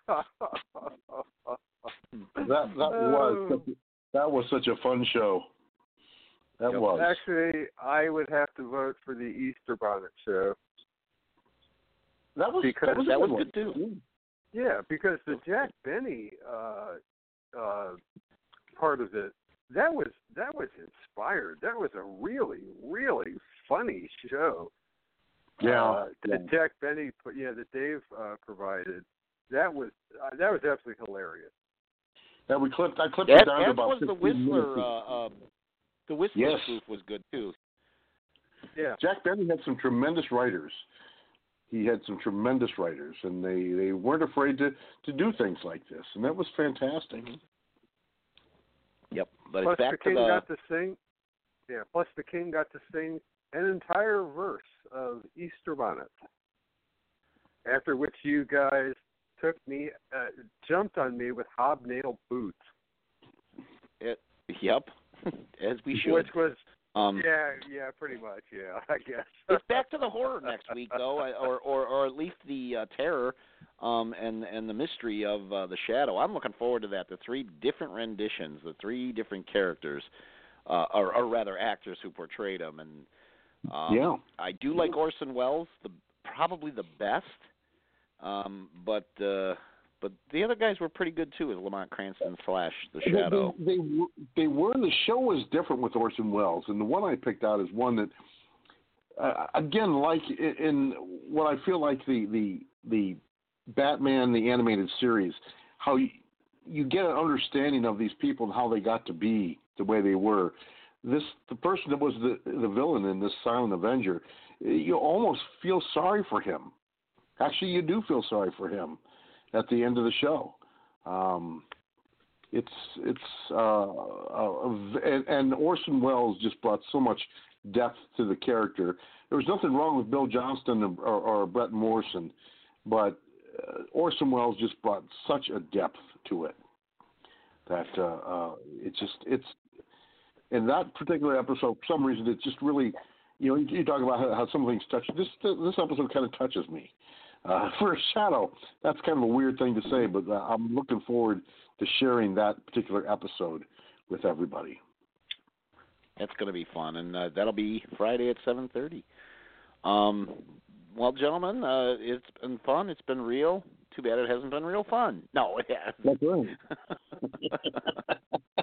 That that was such a, that was such a fun show. That Yep. was. Actually, I would have to vote for the Easter Bonnet Show. That was because that was, a that was one. good too. Yeah, because the Jack Benny uh, uh, part of it, that was that was inspired. That was a really really funny show. Yeah, uh, yeah. that Jack Benny, put- yeah, that Dave uh, provided. That was uh, that was absolutely hilarious. Yeah, we clipped. I clipped As, it down to as about was the fifteen Whistler. minutes. Uh, uh, the Whistler Yes. spoof was good too. Yeah. Jack Benny had some tremendous writers. He had some tremendous writers, and they, they weren't afraid to, to do things like this, and that was fantastic. Yep, but Plus, it's back the King to the. got to sing. Yeah. Plus, the King got to sing an entire verse of Easter Bonnet. After which, you guys took me, uh, jumped on me with hobnail boots. It, yep, as we should. Which was. Um, yeah, yeah, pretty much. Yeah, I guess. It's back to the horror next week, though, or or, or at least the uh, terror um, and and the mystery of uh, the Shadow. I'm looking forward to that. The three different renditions, the three different characters, uh, or, or rather actors who portrayed them. And um, yeah, I do like Orson Welles, the probably the best, um, but uh, but the other guys were pretty good too, as Lamont Cranston slash the Shadow. They, they, they, they were. The show was different with Orson Welles, and the one I picked out is one that, uh, again, like in, in what I feel like the the the Batman the animated series, how you, you get an understanding of these people and how they got to be the way they were. This the person that was the the villain in this Silent Avenger, you almost feel sorry for him. Actually, you do feel sorry for him at the end of the show. Um, it's it's uh, uh, and, and Orson Welles just brought so much depth to the character. There was nothing wrong with Bill Johnston or, or, or Brett Morrison, but uh, Orson Welles just brought such a depth to it that uh, uh, it just it's in that particular episode. For some reason, it just really, you know, you, you talk about how, how some things touch. This this episode kind of touches me. Uh, for a Shadow, that's kind of a weird thing to say, but uh, I'm looking forward to sharing that particular episode with everybody. That's going to be fun, and uh, that'll be Friday at seven thirty. Um, well, gentlemen, uh, it's been fun. It's been real. Too bad it hasn't been real fun. No, it hasn't. That's right.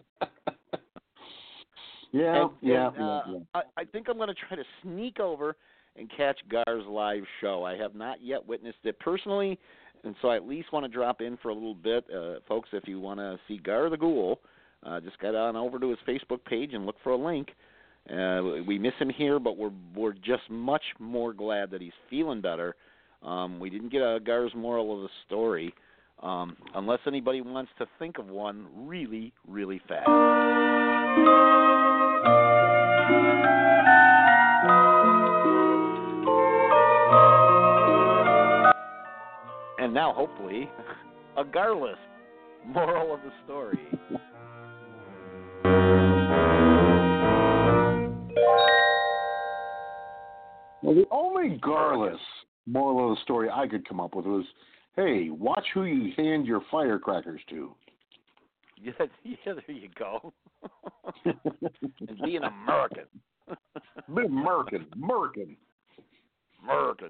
yeah, and, yeah, and, yeah, uh, yeah. I, I think I'm going to try to sneak over and catch Gar's live show. I have not yet witnessed it personally, and so I at least want to drop in for a little bit. Uh, folks, if you want to see Gar the Ghoul, uh, just get on over to his Facebook page and look for a link. Uh, we miss him here, but we're we're just much more glad that he's feeling better. Um, we didn't get a Gar's moral of the story, um, unless anybody wants to think of one really, really fast. And now, hopefully, a Garless moral of the story. Well, the only Garless moral of the story I could come up with was, hey, watch who you hand your firecrackers to. Yeah, yeah there you go. And be an American. Be American. American. American.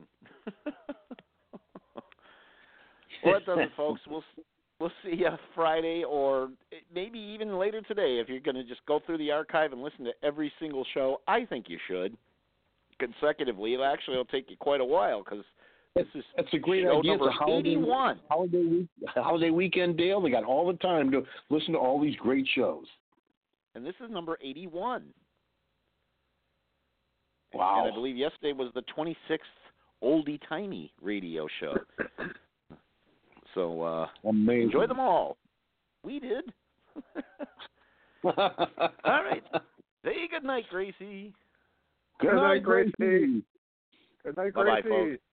Well, that does it, folks. We'll we'll see you Friday, or maybe even later today, if you're going to just go through the archive and listen to every single show, I think you should consecutively. It actually will take you quite a while because this is That's a great show idea. number It's a holiday, eighty-one. Holiday, week, holiday weekend, Dale. They got all the time to listen to all these great shows. And this is number eighty-one. Wow. And I believe yesterday was the twenty-sixth oldie-timey radio show. So uh, Amazing. enjoy them all. We did. All right. Say good night, Gracie. Good, Good night, night, Gracie. Gracie. Good night, Bye-bye, Gracie. folks.